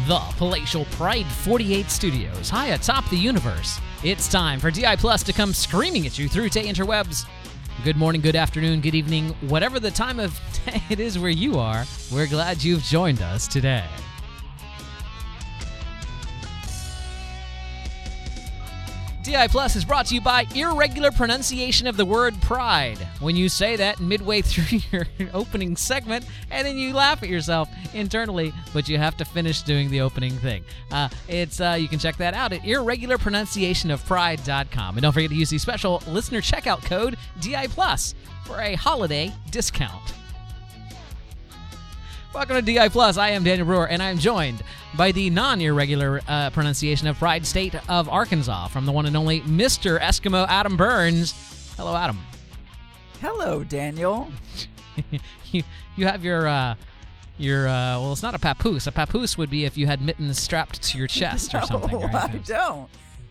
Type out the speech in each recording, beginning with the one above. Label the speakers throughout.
Speaker 1: the palatial Pride 48 studios, high atop the universe. It's time for DI Plus to come screaming at you through the interwebs. Good morning, good afternoon, good evening, whatever the time of day it is where you are, we're glad you've joined us today. DI Plus is brought to you by irregular pronunciation of the word pride. When you say that midway through your opening segment, and then you laugh at yourself internally, but you have to finish doing the opening thing. You can check that out at irregularpronunciationofpride.com. And don't forget to use the special listener checkout code DI Plus for a holiday discount. Welcome to DI Plus. I am Daniel Brewer, and I'm joined by the non-irregular pronunciation of Pride State of Arkansas from the one and only Mr. Eskimo Adam Burns. Hello, Adam.
Speaker 2: Hello, Daniel.
Speaker 1: you have your well, it's not a papoose. A papoose would be if you had mittens strapped to your chest or something.
Speaker 2: No,
Speaker 1: right?
Speaker 2: I don't.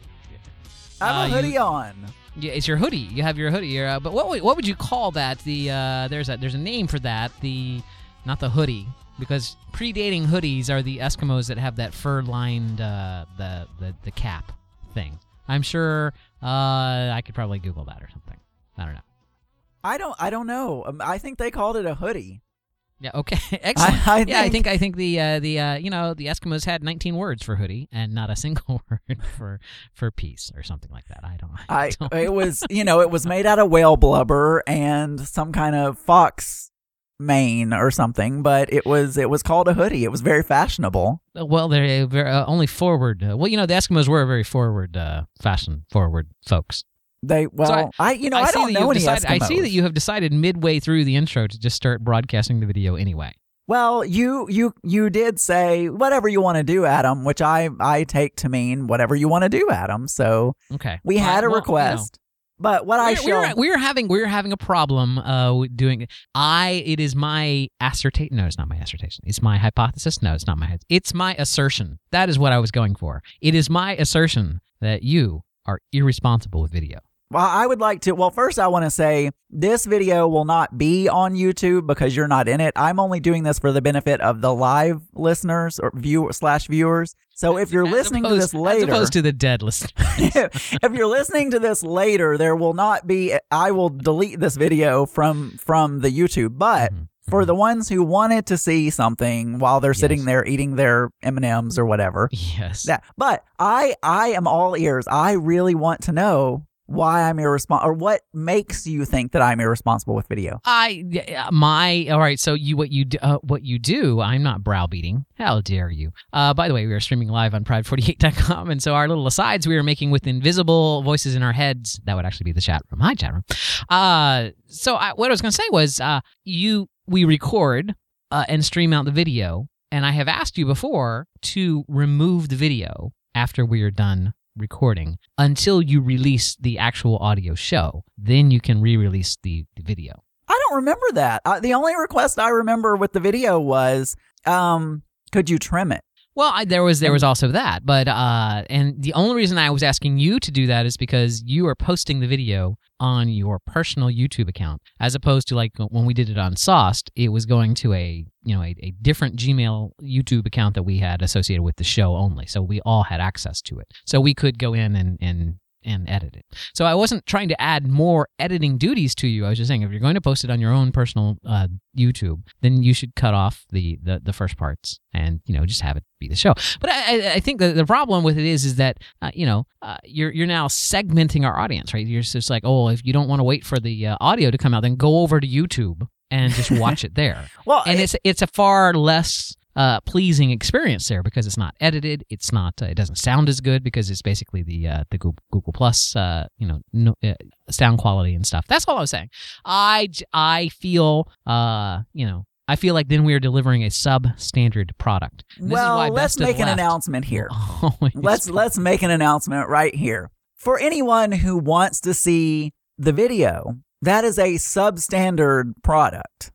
Speaker 2: I have a hoodie on.
Speaker 1: Yeah, it's your hoodie. You have your hoodie. But what would you call that? There's a name for that. Not the hoodie, because predating hoodies are the Eskimos that have that fur-lined the cap thing. I'm sure I could probably Google that or something. I don't know.
Speaker 2: I don't know. I think they called it a hoodie.
Speaker 1: Yeah. Okay. Excellent.
Speaker 2: I
Speaker 1: think the Eskimos had 19 words for hoodie and not a single word for peace or something like that. I don't know.
Speaker 2: It was it was made out of whale blubber and some kind of fox mane or something, but it was called a hoodie. It was very fashionable.
Speaker 1: Well, they're only forward. The Eskimos were very forward, fashion forward folks.
Speaker 2: I don't know any Eskimos.
Speaker 1: I see that you have decided midway through the intro to just start broadcasting the video anyway.
Speaker 2: Well, you did say whatever you want to do, Adam, which I take to mean whatever you want to do, Adam. So
Speaker 1: okay,
Speaker 2: we had a request. But what
Speaker 1: we're having a problem doing it. It is my assertion. No, it's not my assertion. It's my hypothesis. No, it's not my. It's my assertion. That is what I was going for. It is my assertion that you are irresponsible with video.
Speaker 2: Well, I would like to. Well, first I want to say this video will not be on YouTube because you're not in it. I'm only doing this for the benefit of the live listeners or viewers. So if you're listening to this later,
Speaker 1: as opposed to the dead listeners,
Speaker 2: if you're listening to this later, there will not be. I will delete this video from the YouTube. But for the ones who wanted to see something while they're sitting there eating their M&Ms or whatever,
Speaker 1: yes.
Speaker 2: But I am all ears. I really want to know why I'm irresponsible, or what makes you think that I'm irresponsible with video.
Speaker 1: All right. So what you do, I'm not browbeating. How dare you? By the way, we are streaming live on Pride48.com, and so our little asides we are making with invisible voices in our heads, that would actually be the chat room. Hi, chat room. What I was going to say was, we record and stream out the video, and I have asked you before to remove the video after we are done recording until you release the actual audio show. Then you can re-release the video.
Speaker 2: I don't remember that. The only request I remember with the video was, could you trim it?
Speaker 1: Well, there was also that, but and the only reason I was asking you to do that is because you are posting the video on your personal YouTube account, as opposed to like when we did it on Sauced, it was going to a different Gmail YouTube account that we had associated with the show only, so we all had access to it, so we could go in and edit it. So I wasn't trying to add more editing duties to you. I was just saying if you're going to post it on your own personal YouTube, then you should cut off the first parts and just have it be the show. But I think the problem with it is that you're now segmenting our audience, right? You're just like, oh, if you don't want to wait for the audio to come out, then go over to YouTube and just watch it there. Well, and it's a far less pleasing experience there because it's not edited. It's not. It doesn't sound as good because it's basically the Google Plus, sound quality and stuff. That's all I was saying. I feel I feel like then we are delivering a substandard product.
Speaker 2: Well, let's make an announcement here. Let's make an announcement right here for anyone who wants to see the video. That is a substandard product.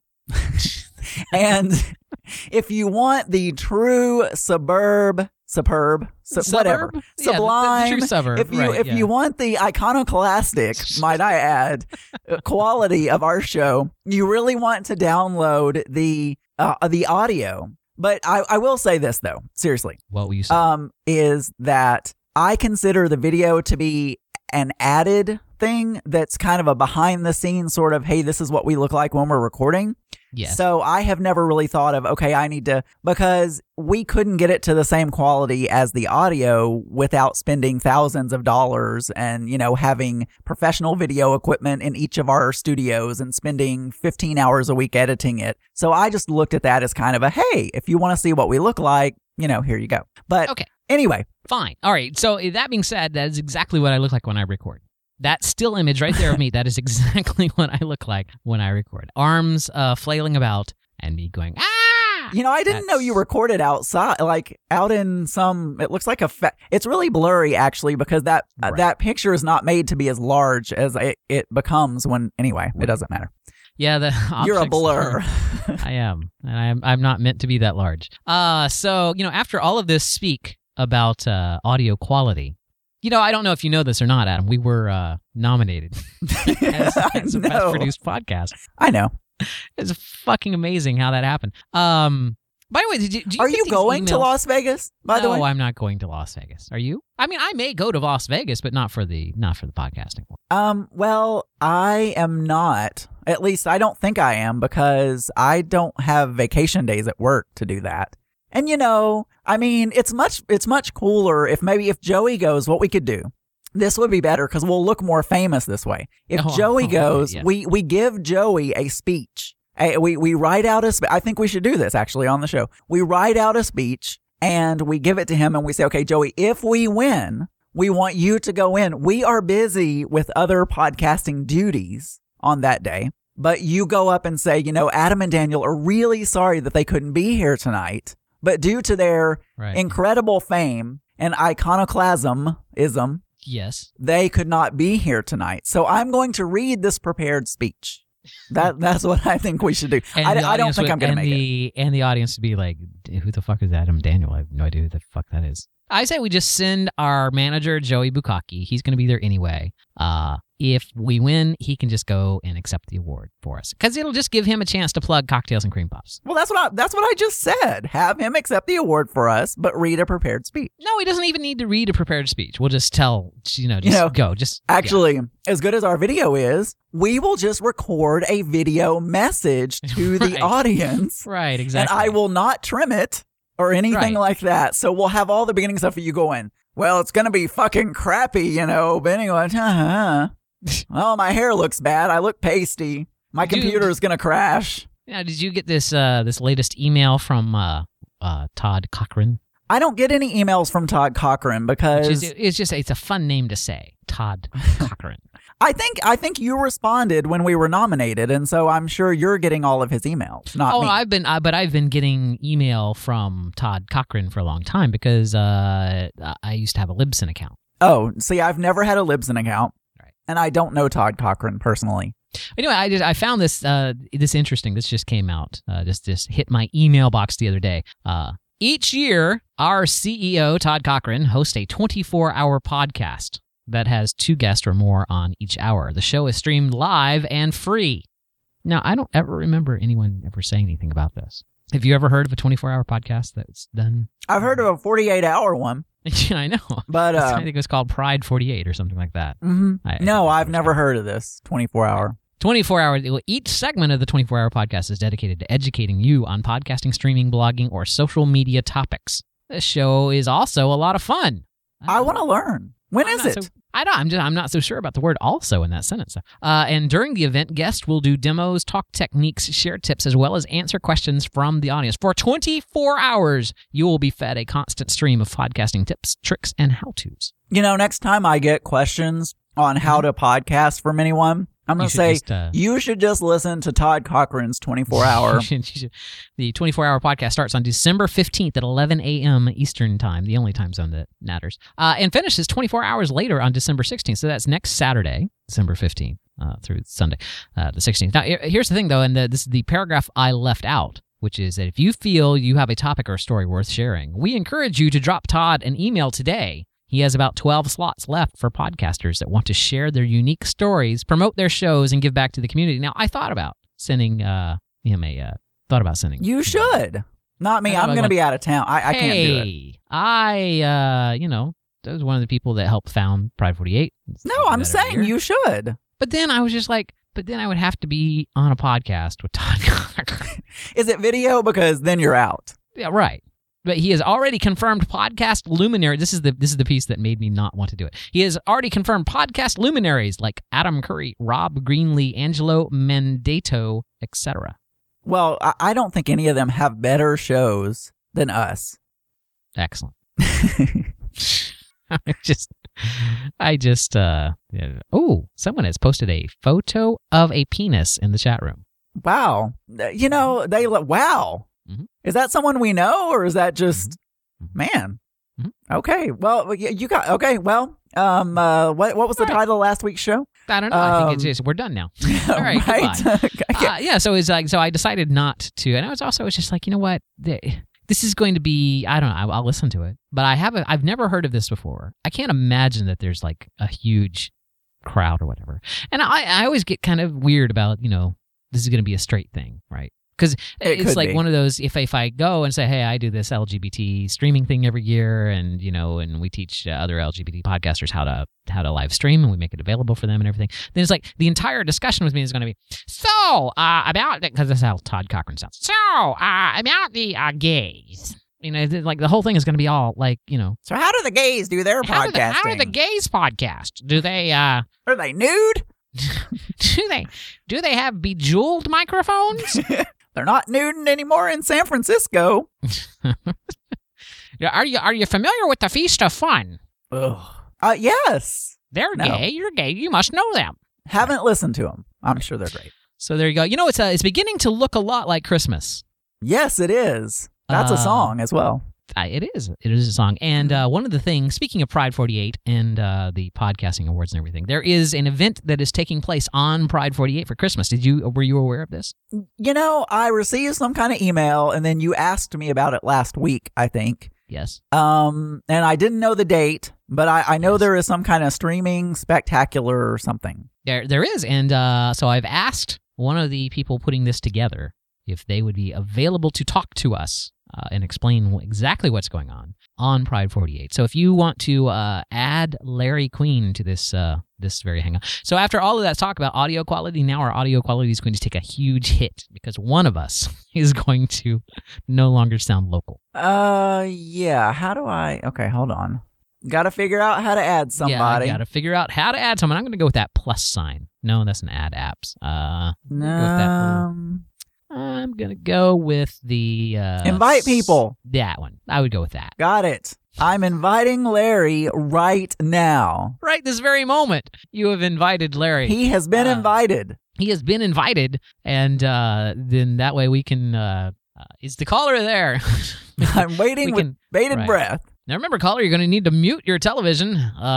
Speaker 2: And if you want the true sublime, if you want the iconoclastic, might I add, quality of our show, you really want to download the audio. But I will say this, though, seriously.
Speaker 1: What will you say?
Speaker 2: Is that I consider the video to be an added thing that's kind of a behind the scenes sort of, hey, this is what we look like when we're recording.
Speaker 1: Yes.
Speaker 2: So I have never really thought of, okay, I need to, because we couldn't get it to the same quality as the audio without spending thousands of dollars and, having professional video equipment in each of our studios and spending 15 hours a week editing it. So I just looked at that as kind of a, hey, if you want to see what we look like, here you go. But
Speaker 1: okay.
Speaker 2: Anyway.
Speaker 1: Fine. All right. So that being said, that is exactly what I look like when I record. That still image right there of me, that is exactly what I look like when I record. Arms flailing about and me going, ah!
Speaker 2: I didn't know you recorded outside, like out in some, it looks like it's really blurry actually because that picture is not made to be as large as it becomes anyway, it doesn't matter.
Speaker 1: Yeah,
Speaker 2: you're a blur.
Speaker 1: I am. And I'm not meant to be that large. So, after all of this speak about audio quality, I don't know if you know this or not, Adam. We were nominated as a best produced podcast.
Speaker 2: I know.
Speaker 1: It's fucking amazing how that happened. By the way, did you
Speaker 2: are you going to Las Vegas? By the way,
Speaker 1: no, I'm not going to Las Vegas. Are you? I mean, I may go to Las Vegas, but not for the podcasting one.
Speaker 2: Well, I am not. At least I don't think I am because I don't have vacation days at work to do that. And I mean, it's much cooler if Joey goes, what we could do. This would be better because we'll look more famous this way. If Joey goes, yes. we give Joey a speech. We write out I think we should do this actually on the show. We write out a speech and we give it to him and we say, okay, Joey, if we win, we want you to go in. We are busy with other podcasting duties on that day, but you go up and say, Adam and Daniel are really sorry that they couldn't be here tonight. But due to their incredible fame and iconoclasmism,
Speaker 1: yes,
Speaker 2: they could not be here tonight. So I'm going to read this prepared speech. That's what I think we should do. I don't think I'm going to make it.
Speaker 1: And the audience would be like, who the fuck is Adam Daniel? I have no idea who the fuck that is. I say we just send our manager, Joey Bukaki. He's going to be there anyway. If we win, he can just go and accept the award for us because it'll just give him a chance to plug Cocktails and Cream Puffs.
Speaker 2: Well, that's what I just said. Have him accept the award for us, but read a prepared speech.
Speaker 1: No, he doesn't even need to read a prepared speech. We'll just tell, go.
Speaker 2: Actually, as good as our video is, we will just record a video message to the audience.
Speaker 1: Right, exactly.
Speaker 2: And I will not trim it or anything like that. So we'll have all the beginning stuff for you going, well, it's going to be fucking crappy, but anyway, oh, my hair looks bad. I look pasty. My computer is going to crash.
Speaker 1: Yeah, did you get this latest email from Todd Cochran?
Speaker 2: I don't get any emails from Todd Cochran because
Speaker 1: it's a fun name to say, Todd Cochran.
Speaker 2: I think you responded when we were nominated, and so I'm sure you're getting all of his emails. Not me.
Speaker 1: I've been getting email from Todd Cochran for a long time because I used to have a Libsyn account.
Speaker 2: Oh, see, I've never had a Libsyn account, and I don't know Todd Cochran personally.
Speaker 1: Anyway, I found this interesting. This just came out. Just hit my email box the other day. Each year, our CEO Todd Cochran hosts a 24-hour podcast that has 2 guests or more on each hour. The show is streamed live and free. Now, I don't ever remember anyone ever saying anything about this. Have you ever heard of a 24-hour podcast that's done?
Speaker 2: I've heard of a 48-hour one.
Speaker 1: Yeah, I know.
Speaker 2: But
Speaker 1: I think it was called Pride 48 or something like that.
Speaker 2: Mm-hmm. No, I've never heard of this 24-hour.
Speaker 1: 24-hour. Each segment of the 24-hour podcast is dedicated to educating you on podcasting, streaming, blogging, or social media topics. This show is also a lot of fun.
Speaker 2: I want to learn. When is it?
Speaker 1: I'm not so sure about the word "also" in that sentence. And during the event, guests will do demos, talk techniques, share tips, as well as answer questions from the audience. For 24 hours, you will be fed a constant stream of podcasting tips, tricks, and how-tos.
Speaker 2: Next time I get questions on how to podcast from anyone, I'm going to say, you should just listen to Todd Cochran's 24-hour.
Speaker 1: The 24-hour podcast starts on December 15th at 11 a.m. Eastern Time, the only time zone that matters, and finishes 24 hours later on December 16th. So that's next Saturday, December 15th, through Sunday, the 16th. Now, here's the thing, though, and this is the paragraph I left out, which is that if you feel you have a topic or a story worth sharing, we encourage you to drop Todd an email today. He has about 12 slots left for podcasters that want to share their unique stories, promote their shows, and give back to the community. Now, I thought about sending him a...
Speaker 2: You should. Not me. I'm going to be out of town. I can't do it.
Speaker 1: I was one of the people that helped found Pride 48.
Speaker 2: No, I'm saying you should.
Speaker 1: But then I was just like, I would have to be on a podcast with Todd Cochran.
Speaker 2: Is it video? Because then you're out.
Speaker 1: Yeah, right. But he has already confirmed podcast luminary. This is the piece that made me not want to do it. He has already confirmed podcast luminaries like Adam Curry, Rob Greenlee, Angelo Mendato, etc.
Speaker 2: Well, I don't think any of them have better shows than us.
Speaker 1: Excellent. Someone has posted a photo of a penis in the chat room.
Speaker 2: Wow. Wow.
Speaker 1: Mm-hmm.
Speaker 2: Is that someone we know, or is that just, man?
Speaker 1: Mm-hmm.
Speaker 2: Okay. Well, you got, okay. Well, what was the title of last week's show?
Speaker 1: I don't know. I think it's just, we're done now. All right. Goodbye. So it's like, so I decided not to, and I was just like, you know what? This is going to be, I don't know, I'll listen to it. But I've never heard of this before. I can't imagine that there's like a huge crowd or whatever. And I always get kind of weird about, this is going to be a straight thing, right? Because it's like one of those, if I go and say, hey, I do this LGBT streaming thing every year, and and we teach other LGBT podcasters how to live stream, and we make it available for them and everything, then it's like the entire discussion with me is going to be, about, because that's how Todd Cochran sounds, about the gays. Like the whole thing is going to be all like,
Speaker 2: So how do the gays do their podcasting?
Speaker 1: How do the gays podcast? Do they,
Speaker 2: are they nude?
Speaker 1: do they have bejeweled microphones?
Speaker 2: They're not nuding anymore in San Francisco.
Speaker 1: Are you familiar with the Feast of Fun?
Speaker 2: Yes.
Speaker 1: They're gay. You're gay. You must know them.
Speaker 2: Haven't listened to them. I'm sure they're great.
Speaker 1: So there you go. It's beginning to look a lot like Christmas.
Speaker 2: Yes, it is. That's a song as well.
Speaker 1: It is. It is a song. And one of the things, speaking of Pride 48 and the podcasting awards and everything, there is an event that is taking place on Pride 48 for Christmas. Were you aware of this?
Speaker 2: I received some kind of email, and then you asked me about it last week, I think.
Speaker 1: Yes.
Speaker 2: And I didn't know the date, but I know there is some kind of streaming spectacular or something.
Speaker 1: There is. And so I've asked one of the people putting this together if they would be available to talk to us and explain exactly what's going on Pride 48. So if you want to add Larry Queen to this very hangout. So after all of that talk about audio quality, now our audio quality is going to take a huge hit because one of us is going to no longer sound local.
Speaker 2: Yeah. How do I... Okay, hold on. Got to figure out how to add somebody.
Speaker 1: Yeah, got to figure out how to add someone. I'm going to go with that plus sign. No, that's an add apps. I'm going to go with the...
Speaker 2: invite people.
Speaker 1: That one. I would go with that.
Speaker 2: Got it. I'm inviting Larry right now.
Speaker 1: Right this very moment. You have invited Larry.
Speaker 2: He has been invited.
Speaker 1: He has been invited, and then that way we can... is the caller there?
Speaker 2: I'm waiting with bated breath.
Speaker 1: Now remember, caller, you're going to need to mute your television.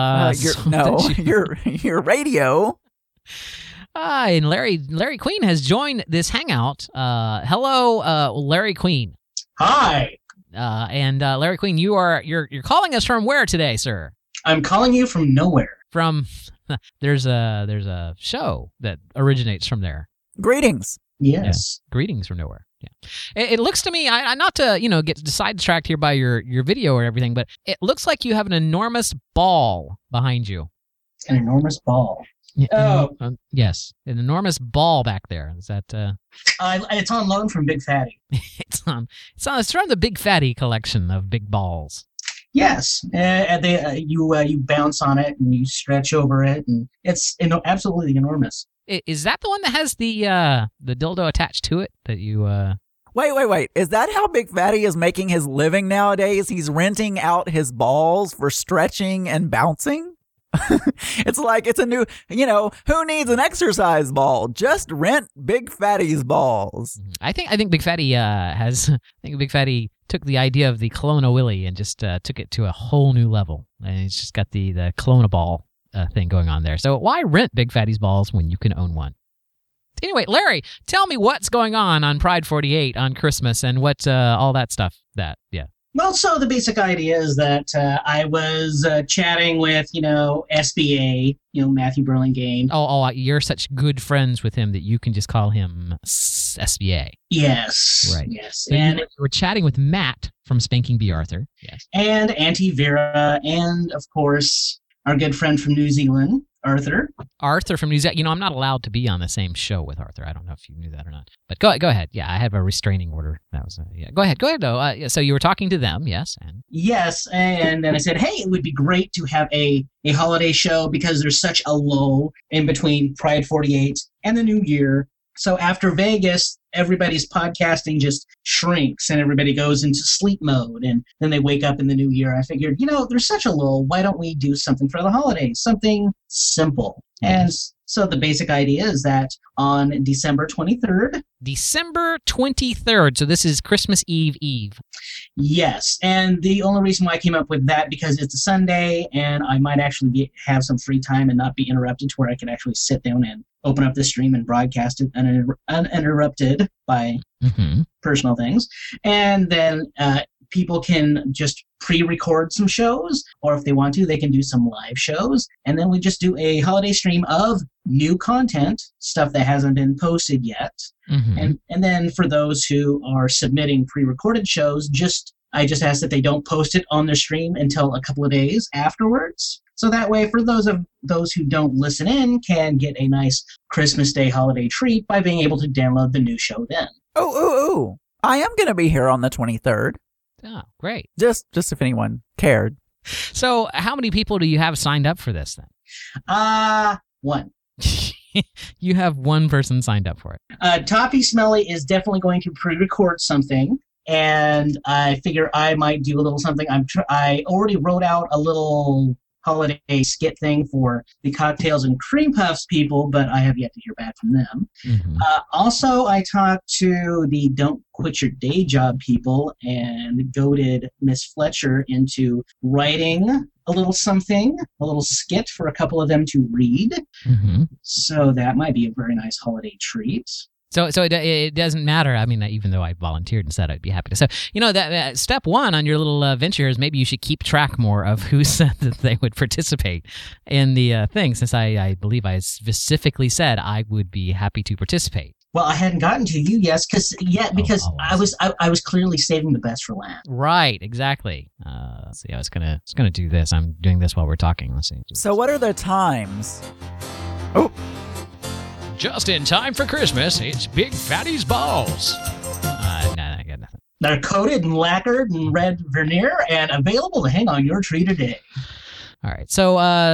Speaker 2: Your radio.
Speaker 1: And Larry Queen has joined this hangout. Hello, Larry Queen.
Speaker 3: Hi.
Speaker 1: And Larry Queen, you're calling us from where today, sir?
Speaker 3: I'm calling you from nowhere.
Speaker 1: From there's a show that originates from there.
Speaker 2: Greetings.
Speaker 3: Yes.
Speaker 1: Yeah. Greetings from nowhere. Yeah. It looks to me, I not to get sidetracked here by your video or everything, but it looks like you have an enormous ball behind you.
Speaker 3: An enormous ball.
Speaker 1: Yes, an enormous ball back there. Is that?
Speaker 3: It's on loan from Big Fatty.
Speaker 1: It's from the Big Fatty collection of big balls.
Speaker 3: Yes, you bounce on it and you stretch over it, and it's absolutely enormous.
Speaker 1: Is that the one that has the dildo attached to it that you?
Speaker 2: Wait. Is that how Big Fatty is making his living nowadays? He's renting out his balls for stretching and bouncing? It's like it's a new, who needs an exercise ball? Just rent Big Fatty's balls.
Speaker 1: I think Big Fatty Big Fatty took the idea of the Kelowna Willy and just took it to a whole new level. And it's just got the Kelowna ball thing going on there. So why rent Big Fatty's balls when you can own one? Anyway, Larry, tell me what's going on Pride 48 on Christmas and what all that stuff.
Speaker 3: Well, so the basic idea is that I was chatting with, SBA, Matthew Burlingame.
Speaker 1: Oh, you're such good friends with him that you can just call him SBA.
Speaker 3: Yes.
Speaker 1: Right.
Speaker 3: Yes.
Speaker 1: So
Speaker 3: and
Speaker 1: you were chatting with Matt from Spanking B. Arthur. Yes.
Speaker 3: And Auntie Vera, and of course, our good friend from New Zealand, Arthur.
Speaker 1: Arthur from New Zealand. I'm not allowed to be on the same show with Arthur. I don't know if you knew that or not. But go ahead. Yeah, I have a restraining order. That was yeah. Go ahead though. So you were talking to them, yes?
Speaker 3: Yes, and then I said, hey, it would be great to have a holiday show because there's such a lull in between Pride 48 and the New Year. So after Vegas, everybody's podcasting just shrinks and everybody goes into sleep mode, and then they wake up in the new year. I figured, there's such a lull. Why don't we do something for the holidays? Something simple. And so the basic idea is that on December 23rd.
Speaker 1: December 23rd. So this is Christmas Eve.
Speaker 3: Yes. And the only reason why I came up with that because it's a Sunday and I might actually have some free time and not be interrupted to where I can actually sit down and open up the stream and broadcast it uninterrupted by personal things. And then people can just pre-record some shows, or if they want to, they can do some live shows. And then we just do a holiday stream of new content, stuff that hasn't been posted yet. And then for those who are submitting pre-recorded shows, I just ask that they don't post it on their stream until a couple of days afterwards. So that way, for those who don't listen in, can get a nice Christmas Day holiday treat by being able to download the new show then.
Speaker 2: Oh! I am going to be here on the 23rd.
Speaker 1: Oh, great.
Speaker 2: Just if anyone cared.
Speaker 1: So how many people do you have signed up for this then?
Speaker 3: One.
Speaker 1: You have one person signed up for it.
Speaker 3: Toppy Smelly is definitely going to pre-record something, and I figure I might do a little something. I already wrote out a little holiday skit thing for the Cocktails and Cream Puffs people, but I have yet to hear back from them. Also, I talked to the Don't Quit Your Day Job people and goaded Miss Fletcher into writing a little something, a little skit for a couple of them to read. So that might be a very nice holiday treat.
Speaker 1: So it doesn't matter. I mean, even though I volunteered and said I'd be happy to. So, that step one on your little venture is maybe you should keep track more of who said that they would participate in the thing, since I believe I specifically said I would be happy to participate.
Speaker 3: Well, I hadn't gotten to you because I was clearly saving the best for last.
Speaker 1: Right, exactly. Let's see, I was gonna do this. I'm doing this while we're talking. Let's see.
Speaker 2: So what are the times? Oh.
Speaker 1: Just in time for Christmas, it's Big Fatty's Balls. No, I got nothing.
Speaker 3: They're coated and lacquered in red veneer and available to hang on your tree today.
Speaker 1: All right. So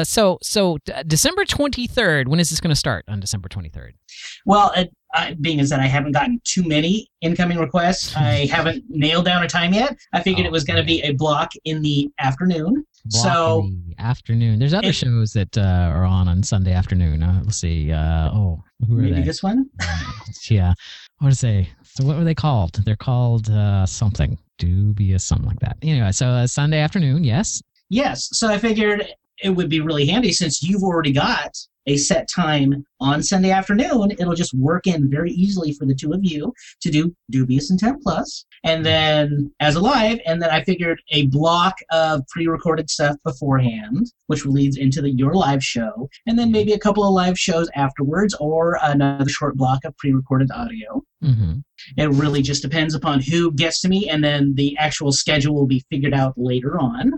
Speaker 1: December 23rd, when is this going to start on December 23rd?
Speaker 3: Well, being as that I haven't gotten too many incoming requests, I haven't nailed down a time yet. I figured it was going to be a block in the afternoon.
Speaker 1: In the afternoon. There's other shows that are on Sunday afternoon. Let's see. Who are
Speaker 3: maybe
Speaker 1: they?
Speaker 3: This one?
Speaker 1: Yeah. What is they? So what were they called? They're called something. Dubious, something like that. Anyway, so Sunday afternoon, yes?
Speaker 3: Yes. So I figured it would be really handy since you've already got a set time on Sunday afternoon. It'll just work in very easily for the two of you to do Dubious and 10 Plus, and then as a live. And then I figured a block of pre-recorded stuff beforehand, which leads into your live show, and then maybe a couple of live shows afterwards, or another short block of pre-recorded audio. It really just depends upon who gets to me, and then the actual schedule will be figured out later on.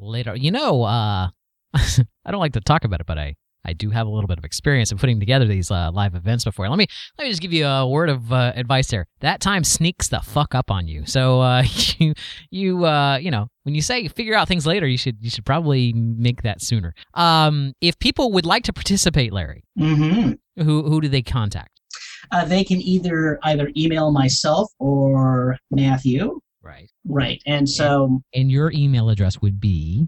Speaker 1: I don't like to talk about it, but I do have a little bit of experience in putting together these live events before. Let me just give you a word of advice there. That time sneaks the fuck up on you. So when you say figure out things later, you should probably make that sooner. If people would like to participate, Larry, who do they contact?
Speaker 3: They can either email myself or Matthew. Right. And so...
Speaker 1: And your email address would be?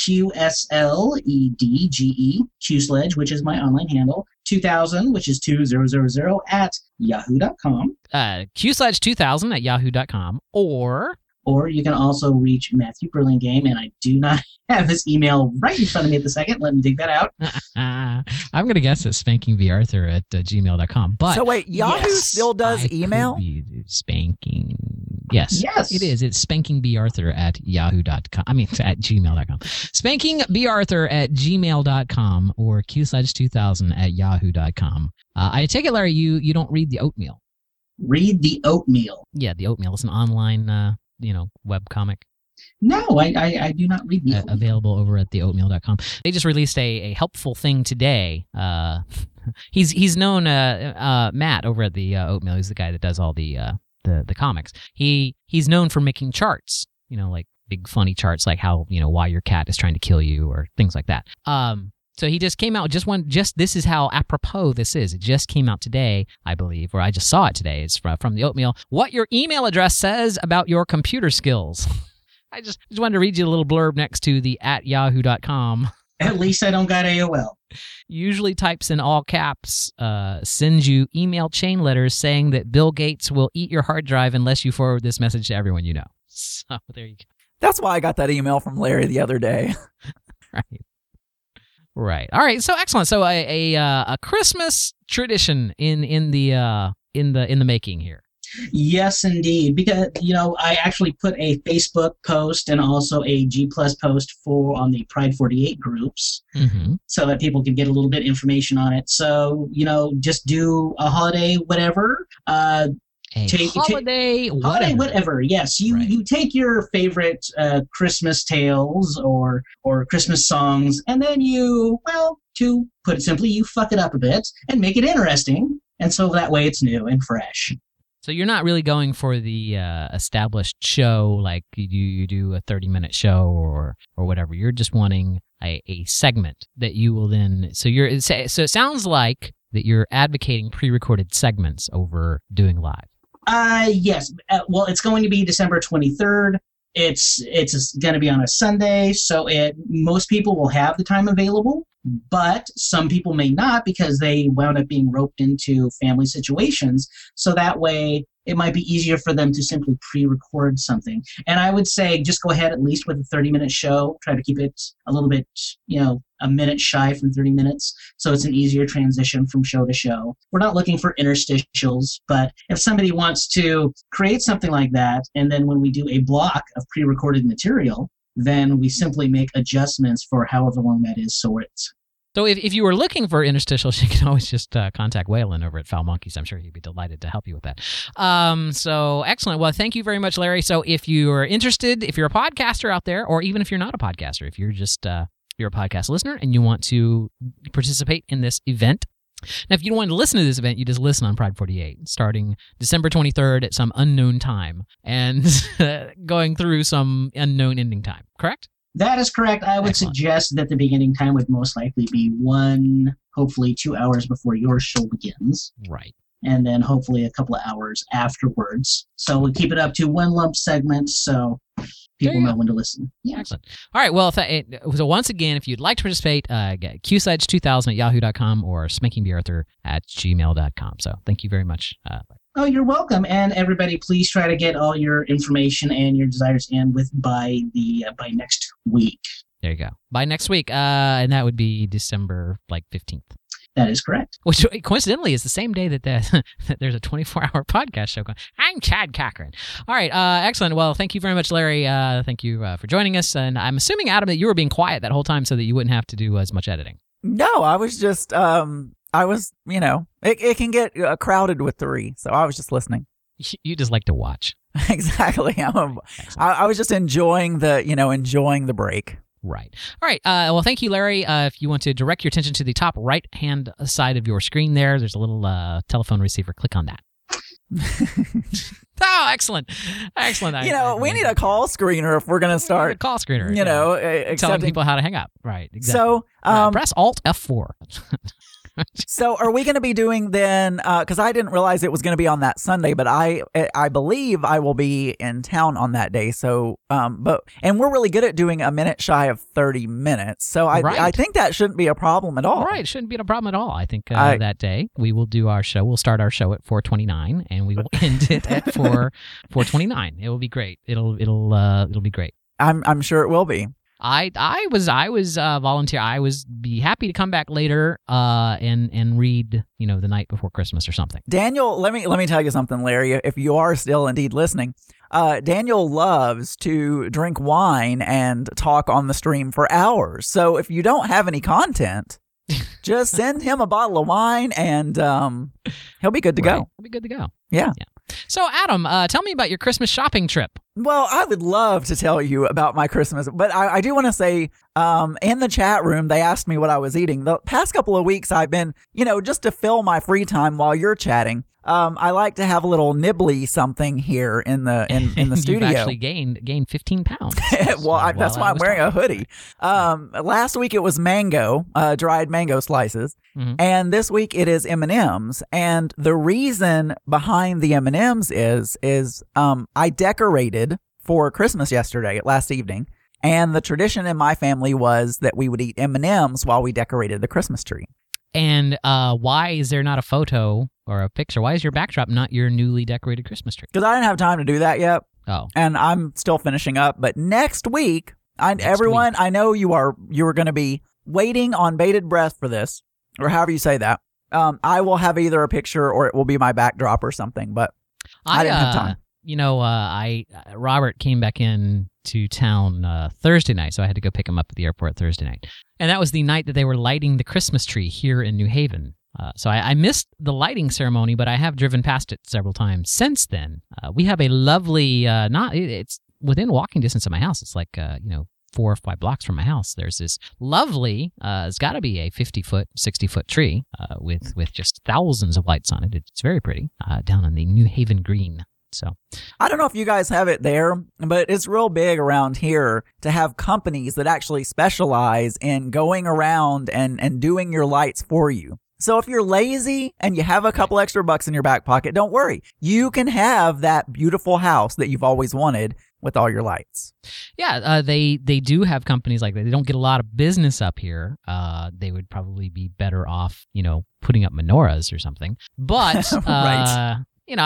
Speaker 3: QSLEDGE, Qsledge, which is my online handle, 2000, which is 2000 at yahoo.com.
Speaker 1: Qsledge2000 at yahoo.com, or
Speaker 3: you can also reach Matthew Burlingame, and I do not have his email right in front of me at the second. Let me dig that out.
Speaker 1: I'm going to guess it's spankingvarthur at gmail.com. But
Speaker 2: so wait, Yahoo still does email?
Speaker 1: Spanking. Yes.
Speaker 3: Yes.
Speaker 1: It is. It's spankingarthur at yahoo.com. I mean, at gmail.com. Spankingarthur at gmail.com or qsledge2000 at yahoo.com. I take it, Larry, you don't read the Oatmeal.
Speaker 3: Read the Oatmeal.
Speaker 1: Yeah, the Oatmeal is an online, web comic.
Speaker 3: No, I do not read the Oatmeal.
Speaker 1: Available over at theoatmeal.com. They just released a helpful thing today. He's known, Matt over at the Oatmeal. He's the guy that does all the comics. He's known for making charts, like big funny charts, like how, why your cat is trying to kill you or things like that. So he just came out, this is how apropos this is. It just came out today, I believe, or I just saw it today. It's from the Oatmeal. What your email address says about your computer skills. I just wanted to read you a little blurb next to the @yahoo.com.
Speaker 3: At least I don't got AOL.
Speaker 1: Usually types in all caps, sends you email chain letters saying that Bill Gates will eat your hard drive unless you forward this message to everyone you know. So there you go.
Speaker 2: That's why I got that email from Larry the other day.
Speaker 1: Right. All right. So excellent. So a Christmas tradition in the making here.
Speaker 3: Yes, indeed. Because, I actually put a Facebook post and also a G+ post on the Pride 48 groups so that people can get a little bit of information on it. So, just do a holiday, whatever.
Speaker 1: Holiday,
Speaker 3: whatever. Yes, you take your favorite Christmas tales or Christmas songs, and then to put it simply, you fuck it up a bit and make it interesting. And so that way it's new and fresh.
Speaker 1: So you're not really going for the established show, like you do a 30-minute show or whatever. You're just wanting a segment that you will then. So it sounds like that you're advocating pre-recorded segments over doing live.
Speaker 3: Yes. Well, it's going to be December 23rd. It's going to be on a Sunday, so most people will have the time available, but some people may not because they wound up being roped into family situations. So that way, it might be easier for them to simply pre-record something. And I would say just go ahead at least with a 30-minute show. Try to keep it a little bit, a minute shy from 30 minutes, so it's an easier transition from show to show. We're not looking for interstitials, but if somebody wants to create something like that, and then when we do a block of pre-recorded material, then we simply make adjustments for however long that is.
Speaker 1: So if you were looking for interstitials, you can always just contact Waylon over at Foul Monkeys. I'm sure he'd be delighted to help you with that. So excellent. Well, thank you very much, Larry. So if you're interested, if you're a podcaster out there, or even if you're not a podcaster, if you're just you're a podcast listener and you want to participate in this event. Now, if you don't want to listen to this event, you just listen on Pride 48, starting December 23rd at some unknown time and going through some unknown ending time, correct?
Speaker 3: That is correct. I would suggest that the beginning time would most likely be hopefully 2 hours before your show begins.
Speaker 1: Right. And
Speaker 3: then hopefully a couple of hours afterwards. So we'll keep it up to one lump segment so people know when to listen. Yeah.
Speaker 1: Excellent. All right. Well, so once again, if you'd like to participate, get qsledge2000 at yahoo.com or spankingarthur at gmail.com. So thank you very much.
Speaker 3: Oh, you're welcome. And everybody, please try to get all your information and your desires in by next week.
Speaker 1: There you go. By next week. And that would be December 15th.
Speaker 3: That is correct.
Speaker 1: Which coincidentally is the same day that there's a 24-hour podcast show going. I'm Chad Cochran. All right, excellent. Well, thank you very much, Larry. Thank you for joining us. And I'm assuming, Adam, that you were being quiet that whole time so that you wouldn't have to do as much editing.
Speaker 2: No, I was just, it can get crowded with three, so I was just listening.
Speaker 1: You just like to watch.
Speaker 2: Exactly. I was just enjoying the break.
Speaker 1: Right. All right. Well, thank you, Larry. If you want to direct your attention to the top right-hand side of your screen there's a little telephone receiver. Click on that. Oh, excellent. Excellent.
Speaker 2: We need a call screener if we're going to start.
Speaker 1: A call screener.
Speaker 2: Telling
Speaker 1: people how to hang up. Right. Exactly.
Speaker 2: So,
Speaker 1: press Alt F4.
Speaker 2: So are we going to be doing then, because I didn't realize it was going to be on that Sunday, but I believe I will be in town on that day. So, and we're really good at doing a minute shy of 30 minutes. So I think that shouldn't be a problem at all.
Speaker 1: Right. It shouldn't be a problem at all. I think that day we will do our show. We'll start our show at 4:29 and we will end it at 4:29. It will be great. It'll be great.
Speaker 2: I'm sure it will be.
Speaker 1: I was volunteer. I was be happy to come back later and read the night before Christmas or something.
Speaker 2: Daniel, let me tell you something, Larry. If you are still indeed listening, Daniel loves to drink wine and talk on the stream for hours. So if you don't have any content, just send him a bottle of wine and he'll be good to go.
Speaker 1: He'll be good to go.
Speaker 2: Yeah.
Speaker 1: So, Adam, tell me about your Christmas shopping trip.
Speaker 2: Well, I would love to tell you about my Christmas, but I do want to say, in the chat room, they asked me what I was eating. The past couple of weeks, I've been, just to fill my free time while you're chatting. I like to have a little nibbly something here in the studio.
Speaker 1: You've actually gained 15 pounds.
Speaker 2: Well, that's why I'm wearing a hoodie. Last week it was mango, dried mango slices, and this week it is M&Ms. And the reason behind the M&Ms is I decorated for Christmas last evening, and the tradition in my family was that we would eat M&Ms while we decorated the Christmas tree.
Speaker 1: And why is there not a photo or a picture? Why is your backdrop not your newly decorated Christmas tree?
Speaker 2: Because I didn't have time to do that yet.
Speaker 1: Oh.
Speaker 2: And I'm still finishing up. But next week, I know you are going to be waiting on bated breath for this, or however you say that. I will have either a picture or it will be my backdrop or something. But I didn't have time.
Speaker 1: Robert came back in to town Thursday night, so I had to go pick him up at the airport Thursday night. And that was the night that they were lighting the Christmas tree here in New Haven. So I missed the lighting ceremony, but I have driven past it several times since then. We have a lovely, it's within walking distance of my house. It's like, 4 or 5 blocks from my house. There's this lovely, it's got to be a 50-foot, 60-foot tree with just thousands of lights on it. It's very pretty down on the New Haven Green. So
Speaker 2: I don't know if you guys have it there, but it's real big around here to have companies that actually specialize in going around and doing your lights for you. So if you're lazy and you have a couple extra bucks in your back pocket, don't worry. You can have that beautiful house that you've always wanted with all your lights.
Speaker 1: Yeah, they do have companies like that. They don't get a lot of business up here. They would probably be better off, putting up menorahs or something. But
Speaker 2: right.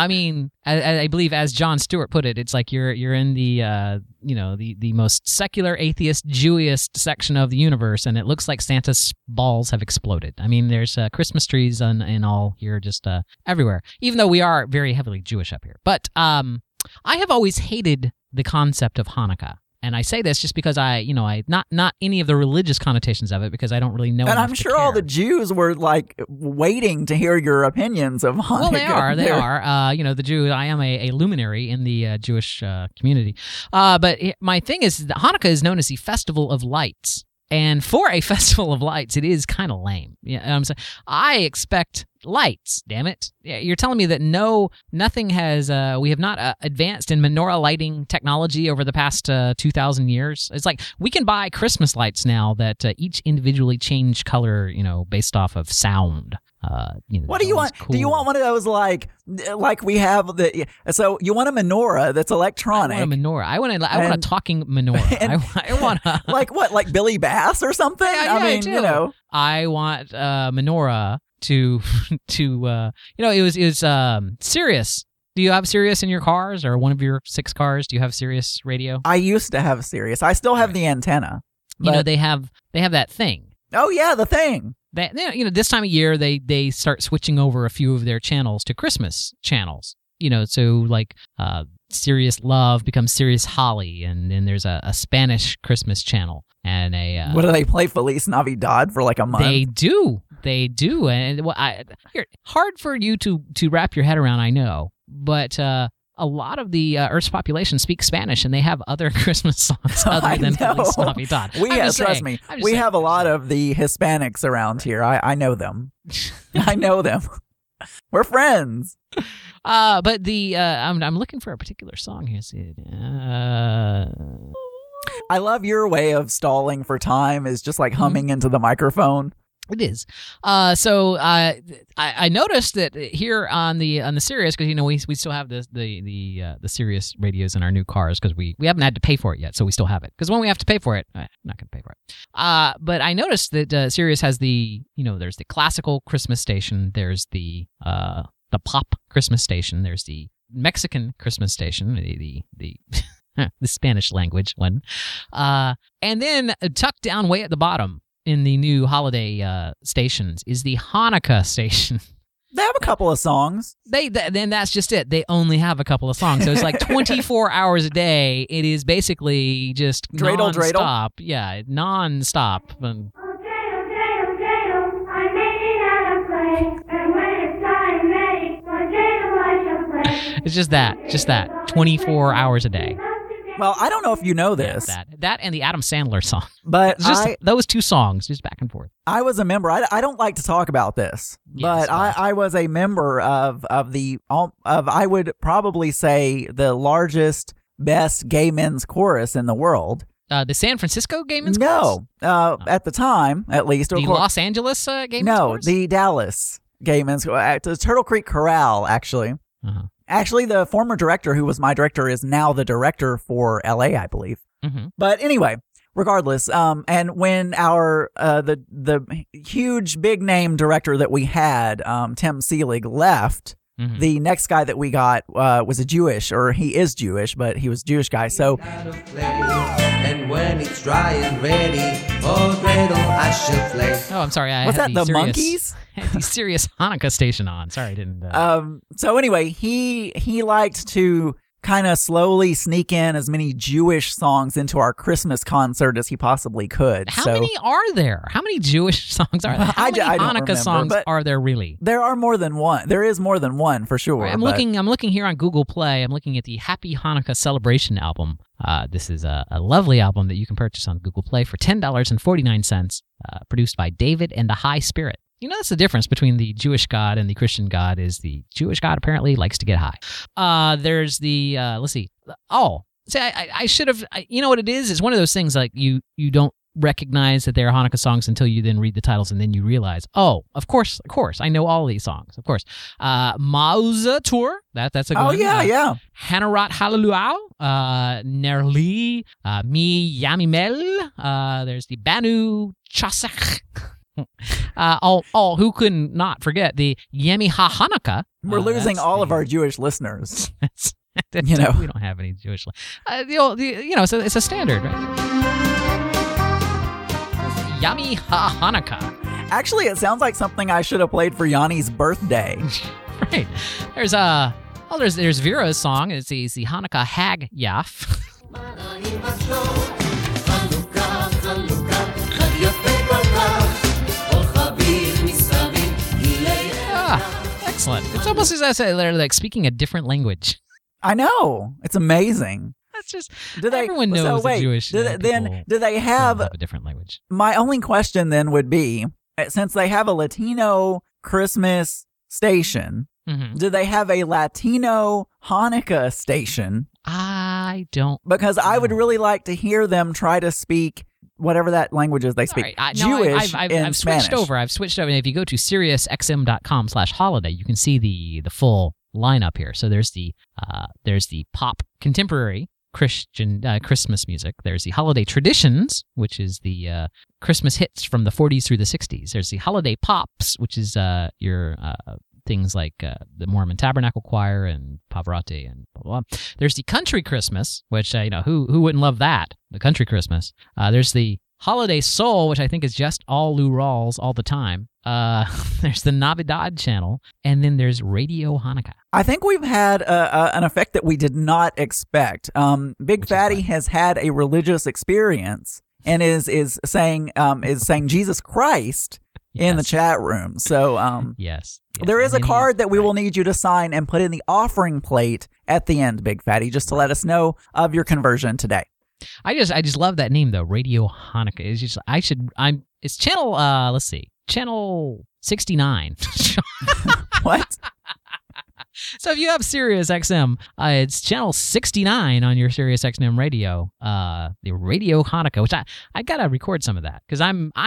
Speaker 1: I believe, as Jon Stewart put it, it's like you're in the the most secular, atheist, Jewiest section of the universe, and it looks like Santa's balls have exploded. I mean, there's Christmas trees and all here, just everywhere. Even though we are very heavily Jewish up here, but I have always hated the concept of Hanukkah. And I say this just because I not any of the religious connotations of it, because I don't really know.
Speaker 2: And I'm sure all the Jews were like waiting to hear your opinions of Hanukkah.
Speaker 1: Well, they are. The Jew. I am a luminary in the Jewish community. But my thing is that Hanukkah is known as the Festival of Lights. And for a festival of lights, it is kind of lame. I'm saying, I expect lights, damn it. You're telling me that nothing has, we have not advanced in menorah lighting technology over the past 2,000 years. It's like we can buy Christmas lights now that each individually change color, based off of sound.
Speaker 2: What do you want? Cool. Do you want one of those like we have so you want a menorah that's electronic?
Speaker 1: I want a menorah. I want a talking menorah. I want a
Speaker 2: like Billy Bass or something.
Speaker 1: Yeah, I mean, I want a menorah to it was Sirius. Do you have Sirius in your cars, or one of your 6 cars? Do you have Sirius radio?
Speaker 2: I used to have Sirius. I still have the antenna.
Speaker 1: They have that thing.
Speaker 2: Oh yeah, the thing.
Speaker 1: This time of year they start switching over a few of their channels to Christmas channels. So like Sirius Love becomes Sirius Holly, and then there's a Spanish Christmas channel and a.
Speaker 2: What do they play? Feliz Navidad for like a month.
Speaker 1: They do, and hard for you to wrap your head around. I know, but. A lot of the Earth's population speaks Spanish, and they have other Christmas songs other than Feliz Navidad.
Speaker 2: Trust me, we have a lot of the Hispanics around here. I know them. I know them. We're friends.
Speaker 1: But the I'm looking for a particular song here.
Speaker 2: I love your way of stalling for time is just like humming into the microphone.
Speaker 1: It is. So I noticed that here on the Sirius, because we still have the Sirius radios in our new cars, because we haven't had to pay for it yet, so we still have it. Because when we have to pay for it, I'm not going to pay for it. But I noticed that Sirius has there's the classical Christmas station, there's the pop Christmas station, there's the Mexican Christmas station, the the Spanish language one, and then tucked down way at the bottom in the new holiday stations is the Hanukkah station.
Speaker 2: They have a couple of songs.
Speaker 1: Then that's just it. They only have a couple of songs. So it's like 24 hours a day. It is basically just
Speaker 2: dreidel,
Speaker 1: non-stop.
Speaker 2: dreidel.
Speaker 1: Yeah, non-stop. It's just that. 24 hours a day.
Speaker 2: Well, I don't know if you know this.
Speaker 1: Yeah, that and the Adam Sandler song.
Speaker 2: But
Speaker 1: just those two songs, just back and forth.
Speaker 2: I was a member. I don't like to talk about this, but I was a member of I would probably say the largest, best gay men's chorus in the world.
Speaker 1: The San Francisco gay men's chorus?
Speaker 2: No. At the time, at least.
Speaker 1: The Los Angeles gay men's chorus?
Speaker 2: No, the Dallas gay men's chorus. The Turtle Creek Chorale, actually.
Speaker 1: Uh-huh.
Speaker 2: Actually, the former director, who was my director, is now the director for LA, I believe.
Speaker 1: Mm-hmm.
Speaker 2: But anyway, regardless, and when our the huge big name director that we had, Tim Seelig, left,
Speaker 1: mm-hmm.
Speaker 2: the next guy that we got was he is Jewish, but he was a Jewish guy. So.
Speaker 4: And when it's dry and ready, oh dreidel, I shall play.
Speaker 1: Oh, I'm sorry.
Speaker 2: What's that? The Monkees?
Speaker 1: The Sirius Hanukkah station on. Sorry, I didn't.
Speaker 2: So anyway, he liked to kind of slowly sneak in as many Jewish songs into our Christmas concert as he possibly could.
Speaker 1: How many are there? How many Jewish songs are there? How many Hanukkah songs are there really?
Speaker 2: There are more than one. There is more than one for sure.
Speaker 1: Right, I'm looking here on Google Play. I'm looking at the Happy Hanukkah Celebration album. This is a lovely album that you can purchase on Google Play for $10.49, produced by David and the High Spirit. You know, that's the difference between the Jewish God and the Christian God is the Jewish God apparently likes to get high. There's the, let's see. Oh, see, I should have, you know what it is? It's one of those things like you don't recognize that they're Hanukkah songs until you then read the titles and then you realize, oh, of course, I know all these songs, of course. Mauza Tour, that's a good one.
Speaker 2: Oh, yeah.
Speaker 1: Hanarat Hallelujah, Nerli, Mi Yamimel, there's the Banu Chasach. Who could not forget the Yemi HaHanukkah?
Speaker 2: We're losing all of our Jewish listeners.
Speaker 1: We don't have any Jewish. So it's a standard, right? Yami HaHanukkah.
Speaker 2: Actually, it sounds like something I should have played for Yanni's birthday.
Speaker 1: Right. There's Vera's song. It's the Hanukkah Hag Yaf. Excellent. It's almost as I say, they're like speaking a different language.
Speaker 2: I know. It's amazing.
Speaker 1: That's just everyone knows the Jewish.
Speaker 2: Do they have
Speaker 1: a different language?
Speaker 2: My only question then would be, since they have a Latino Christmas station,
Speaker 1: mm-hmm.
Speaker 2: do they have a Latino Hanukkah station?
Speaker 1: I don't.
Speaker 2: Because I would really like to hear them try to speak whatever that language is they speak.
Speaker 1: Right.
Speaker 2: Jewish
Speaker 1: I've switched over. I've switched over. And if you go to SiriusXM.com/holiday, you can see the full lineup here. So there's the pop contemporary Christian Christmas music. There's the holiday traditions, which is the Christmas hits from the 40s through the 60s. There's the holiday pops, which is your things like the Mormon Tabernacle Choir and Pavarotti and blah, blah, blah. There's the country Christmas, which who wouldn't love that? The country Christmas. There's the holiday soul, which I think is just all Lou Rawls all the time. There's the Navidad channel, and then there's Radio Hanukkah.
Speaker 2: I think we've had an effect that we did not expect. Big Fatty has had a religious experience and is saying Jesus Christ in the chat room. So
Speaker 1: yes.
Speaker 2: There is a card that we will need you to sign and put in the offering plate at the end, Big Fatty, just to let us know of your conversion today.
Speaker 1: I just love that name though, Radio Hanukkah. It's just it's channel let's see, channel 69.
Speaker 2: What?
Speaker 1: So if you have Sirius XM, it's channel 69 on your Sirius XM radio, the Radio Hanukkah, which I gotta record some of that because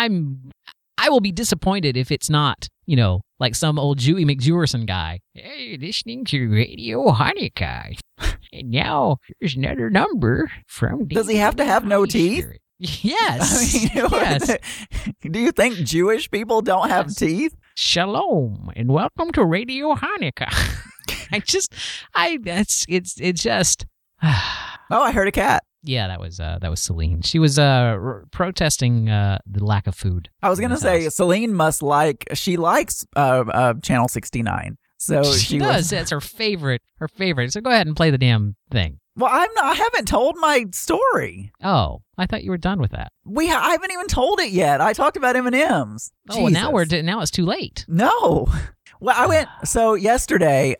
Speaker 1: I will be disappointed if it's not, like some old Jewy McJewerson guy. Hey, you're listening to Radio Hanukkah. And now here's another number from...
Speaker 2: Does he have to have no teeth?
Speaker 1: Yes. Yes.
Speaker 2: Do you think Jewish people don't have teeth?
Speaker 1: Shalom, and welcome to Radio Hanukkah.
Speaker 2: Oh, I heard a cat.
Speaker 1: Yeah, that was Celine. She was protesting the lack of food.
Speaker 2: I was going to say,
Speaker 1: house.
Speaker 2: Celine must she likes Channel 69. So
Speaker 1: she does. It's her favorite. So go ahead and play the damn thing.
Speaker 2: Well, I haven't told my story.
Speaker 1: Oh, I thought you were done with that.
Speaker 2: I haven't even told it yet. I talked about M&Ms.
Speaker 1: Oh, now now it's too late.
Speaker 2: No. Well, I went, so yesterday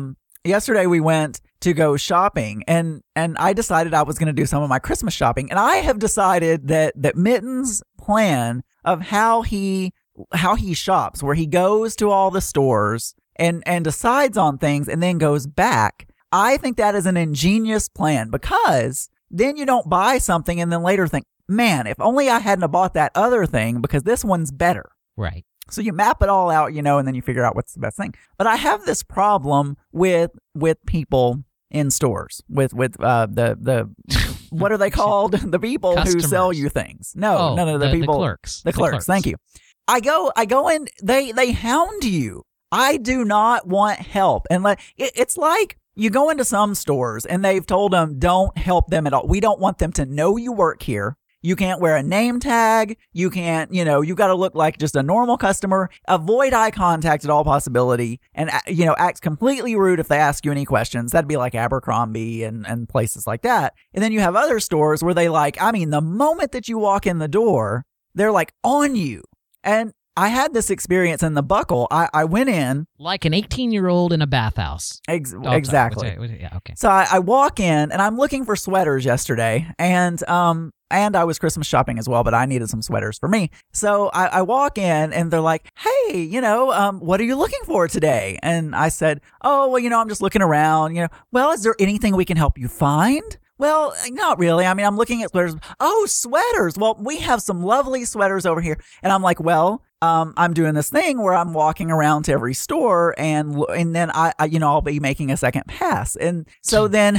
Speaker 2: we went to go shopping and I decided I was going to do some of my Christmas shopping. And I have decided that Mitten's plan of how he shops, where he goes to all the stores and decides on things and then goes back, I think that is an ingenious plan, because then you don't buy something and then later think, man, if only I hadn't bought that other thing because this one's better.
Speaker 1: Right.
Speaker 2: So you map it all out, and then you figure out what's the best thing. But I have this problem with people in stores, with the what are they called? The people
Speaker 1: Customers.
Speaker 2: who sell you things. No, the people.
Speaker 1: The clerks.
Speaker 2: The clerks. Thank you. I go in, they hound you. I do not want help. And it's like you go into some stores and they've told them, don't help them at all. We don't want them to know you work here. You can't wear a name tag. You can't, you got to look like just a normal customer. Avoid eye contact at all possibility. And, act completely rude if they ask you any questions. That'd be like Abercrombie and places like that. And then you have other stores where the moment that you walk in the door, they're like on you. And I had this experience in the Buckle. I went in.
Speaker 1: Like an 18-year-old in a bathhouse.
Speaker 2: Exactly.
Speaker 1: Yeah, okay.
Speaker 2: So I walk in, and I'm looking for sweaters yesterday, and I was Christmas shopping as well, but I needed some sweaters for me. So I walk in, and they're like, hey, what are you looking for today? And I said, oh, well, I'm just looking around. Well, is there anything we can help you find? Well, not really. I'm looking at sweaters. Oh, sweaters. Well, we have some lovely sweaters over here. And I'm like, well, I'm doing this thing where I'm walking around to every store and then I'll be making a second pass. And so then,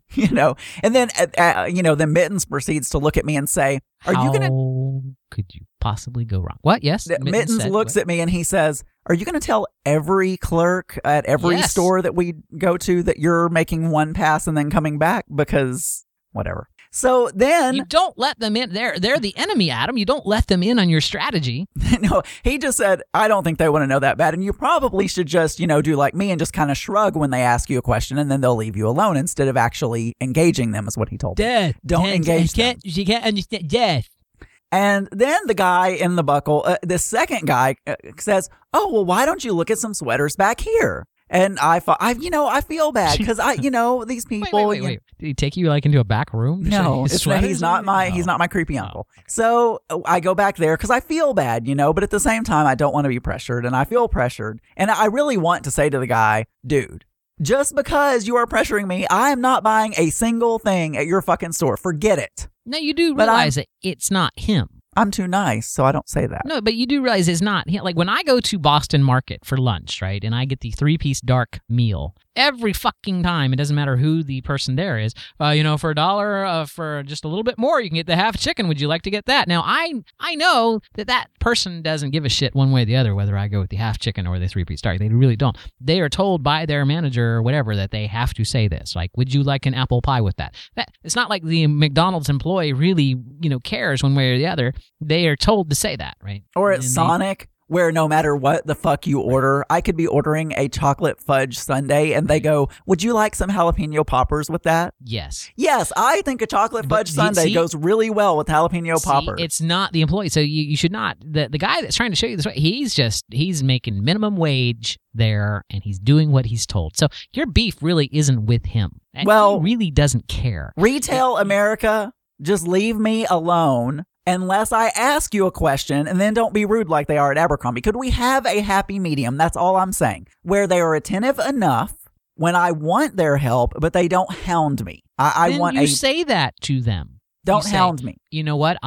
Speaker 2: and then, then Mittens proceeds to look at me and say,
Speaker 1: How could you possibly go wrong? What? Yes.
Speaker 2: Mittens looks at me and he says, are you going to tell every clerk at every store that we go to that you're making one pass and then coming back? Because whatever. So then
Speaker 1: you don't let them in. They're the enemy, Adam. You don't let them in on your strategy.
Speaker 2: No, he just said, I don't think they want to know that bad. And you probably should just, do like me and just kind of shrug when they ask you a question, and then they'll leave you alone instead of actually engaging them, is what he told me. Don't engage them.
Speaker 1: You can't understand. Death.
Speaker 2: And then the guy in the Buckle, the second guy says, oh, well, why don't you look at some sweaters back here? And I feel bad because these people.
Speaker 1: Wait. Did he take you into a back room?
Speaker 2: No, he's not my creepy uncle.
Speaker 1: Okay.
Speaker 2: So I go back there because I feel bad, but at the same time, I don't want to be pressured, and I feel pressured. And I really want to say to the guy, dude, just because you are pressuring me, I am not buying a single thing at your fucking store. Forget it.
Speaker 1: No, you do realize that it's not him.
Speaker 2: I'm too nice, so I don't say that.
Speaker 1: No, but you do realize it's not. Like when I go to Boston Market for lunch, right, and I get the 3-piece dark meal, every fucking time, it doesn't matter who the person there is, for $1, for just a little bit more, you can get the half chicken. Would you like to get that? Now, I know that person doesn't give a shit one way or the other whether I go with the half chicken or the 3-piece dark. They really don't. They are told by their manager or whatever that they have to say this. Like, would you like an apple pie with that? It's not like the McDonald's employee really, cares one way or the other. They are told to say that, right?
Speaker 2: Or at Sonic, where no matter what the fuck you order, I could be ordering a chocolate fudge sundae and they go, would you like some jalapeno poppers with that?
Speaker 1: Yes.
Speaker 2: Yes, I think a chocolate fudge sundae goes really well with jalapeno poppers.
Speaker 1: It's not the employee. So you should not, the guy that's trying to show you this way, he's making minimum wage there and he's doing what he's told. So your beef really isn't with him. And he really doesn't care.
Speaker 2: Retail America, just leave me alone. Unless I ask you a question, and then don't be rude like they are at Abercrombie. Could we have a happy medium? That's all I'm saying. Where they are attentive enough when I want their help, but they don't hound me. I want
Speaker 1: you say that to them.
Speaker 2: Don't hound me.
Speaker 1: You know what?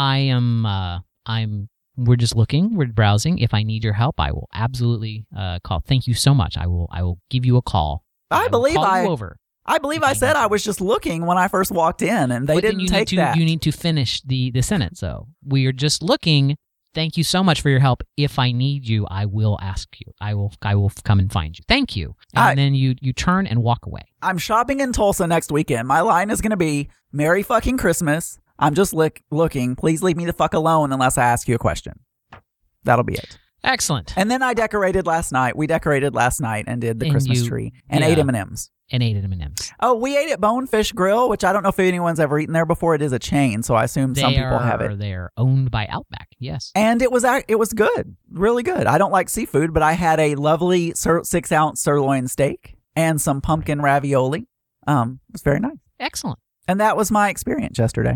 Speaker 1: We're just looking, we're browsing. If I need your help, I will absolutely call. Thank you so much. I will give you a call.
Speaker 2: I believe I said
Speaker 1: that.
Speaker 2: I was just looking when I first walked in, and they didn't take that.
Speaker 1: You need to finish the sentence, though. We are just looking Thank you so much for your help. If I need you, I will ask you. I will come and find you. Thank you. And then you turn and walk away.
Speaker 2: I'm shopping in Tulsa next weekend. My line is going to be, Merry fucking Christmas. I'm just looking. Please leave me the fuck alone unless I ask you a question. That'll be it.
Speaker 1: Excellent.
Speaker 2: And then I decorated last night. We decorated last night and did the Christmas tree and ate M&Ms.
Speaker 1: And ate M&Ms.
Speaker 2: Oh, we ate at Bonefish Grill, which I don't know if anyone's ever eaten there before. It is a chain, so I assume some people have it.
Speaker 1: They're owned by Outback, yes.
Speaker 2: And it was good, really good. I don't like seafood, but I had a lovely 6-ounce sirloin steak and some pumpkin ravioli. It was very nice.
Speaker 1: Excellent.
Speaker 2: And that was my experience yesterday.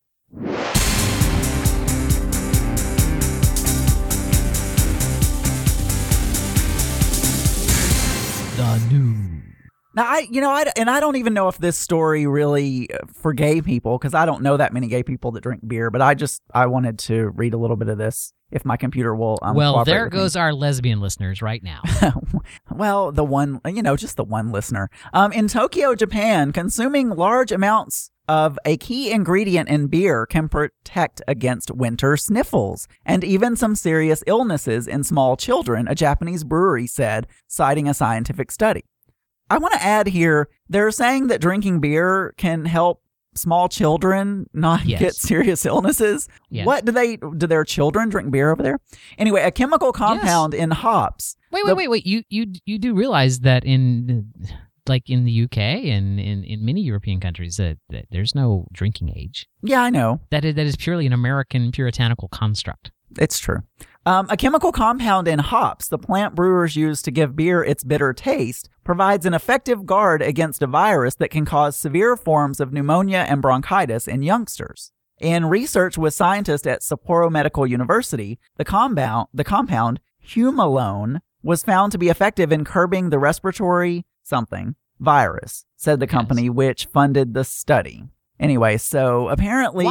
Speaker 1: The news.
Speaker 2: Now, I don't even know if this story really for gay people, because I don't know that many gay people that drink beer, but I wanted to read a little bit of this if my computer will
Speaker 1: well, there goes our lesbian listeners right now.
Speaker 2: Well, just the one listener. In Tokyo, Japan, consuming large amounts of a key ingredient in beer can protect against winter sniffles and even some serious illnesses in small children, a Japanese brewery said, citing a scientific study. I want to add here, they're saying that drinking beer can help small children not get serious illnesses.
Speaker 1: Yes.
Speaker 2: What do their children drink beer over there? Anyway, a chemical compound in hops.
Speaker 1: Wait. You do realize that in the UK and in many European countries that there's no drinking age.
Speaker 2: Yeah, I know.
Speaker 1: That is purely an American puritanical construct.
Speaker 2: It's true. A chemical compound in hops, the plant brewers use to give beer its bitter taste, provides an effective guard against a virus that can cause severe forms of pneumonia and bronchitis in youngsters. In research with scientists at Sapporo Medical University, the compound humalone was found to be effective in curbing the respiratory virus, said the company which funded the study. Anyway, so apparently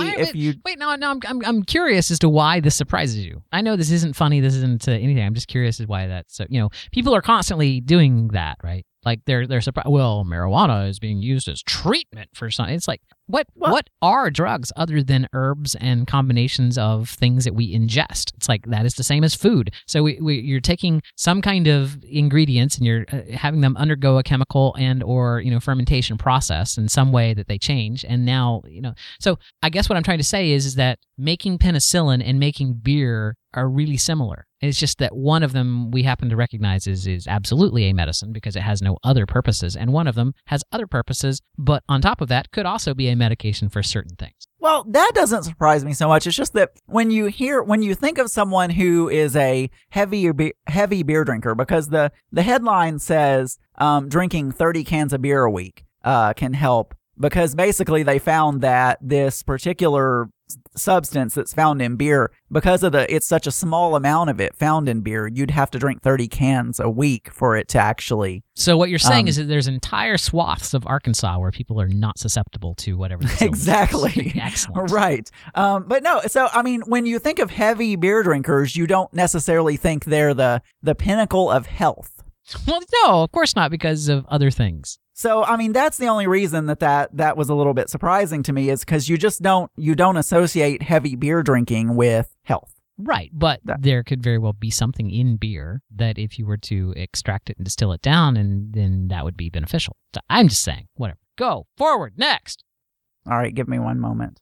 Speaker 1: I'm curious as to why this surprises you. I know this isn't funny, this isn't anything. I'm just curious as why that's so. People are constantly doing that, right? Like they're surprised. Well, marijuana is being used as treatment for something. It's like what are drugs other than herbs and combinations of things that we ingest? It's like that is the same as food. So you're taking some kind of ingredients and you're having them undergo a chemical and or fermentation process in some way that they change. And now So I guess what I'm trying to say is that making penicillin and making beer are really similar. It's just that one of them we happen to recognize is absolutely a medicine because it has no other purposes, and one of them has other purposes, but on top of that could also be a medication for certain things.
Speaker 2: Well, that doesn't surprise me so much. It's just that when you think of someone who is a heavy beer drinker, because the headline says drinking 30 cans of beer a week can help, because basically they found that this particular substance that's found in beer, because of it's such a small amount of it found in beer, you'd have to drink 30 cans a week for it to actually.
Speaker 1: So what you're saying is that there's entire swaths of Arkansas where people are not susceptible to whatever this
Speaker 2: exactly.
Speaker 1: Excellent.
Speaker 2: Right. But no, so I mean, when you think of heavy beer drinkers, you don't necessarily think they're the pinnacle of health.
Speaker 1: Well, no, of course not, because of other things.
Speaker 2: So, I mean, that's the only reason that was a little bit surprising to me, is because you don't associate heavy beer drinking with health.
Speaker 1: Right, but there could very well be something in beer that if you were to extract it and distill it down, and then that would be beneficial. So I'm just saying, whatever. Go forward, next.
Speaker 2: All right, give me one moment.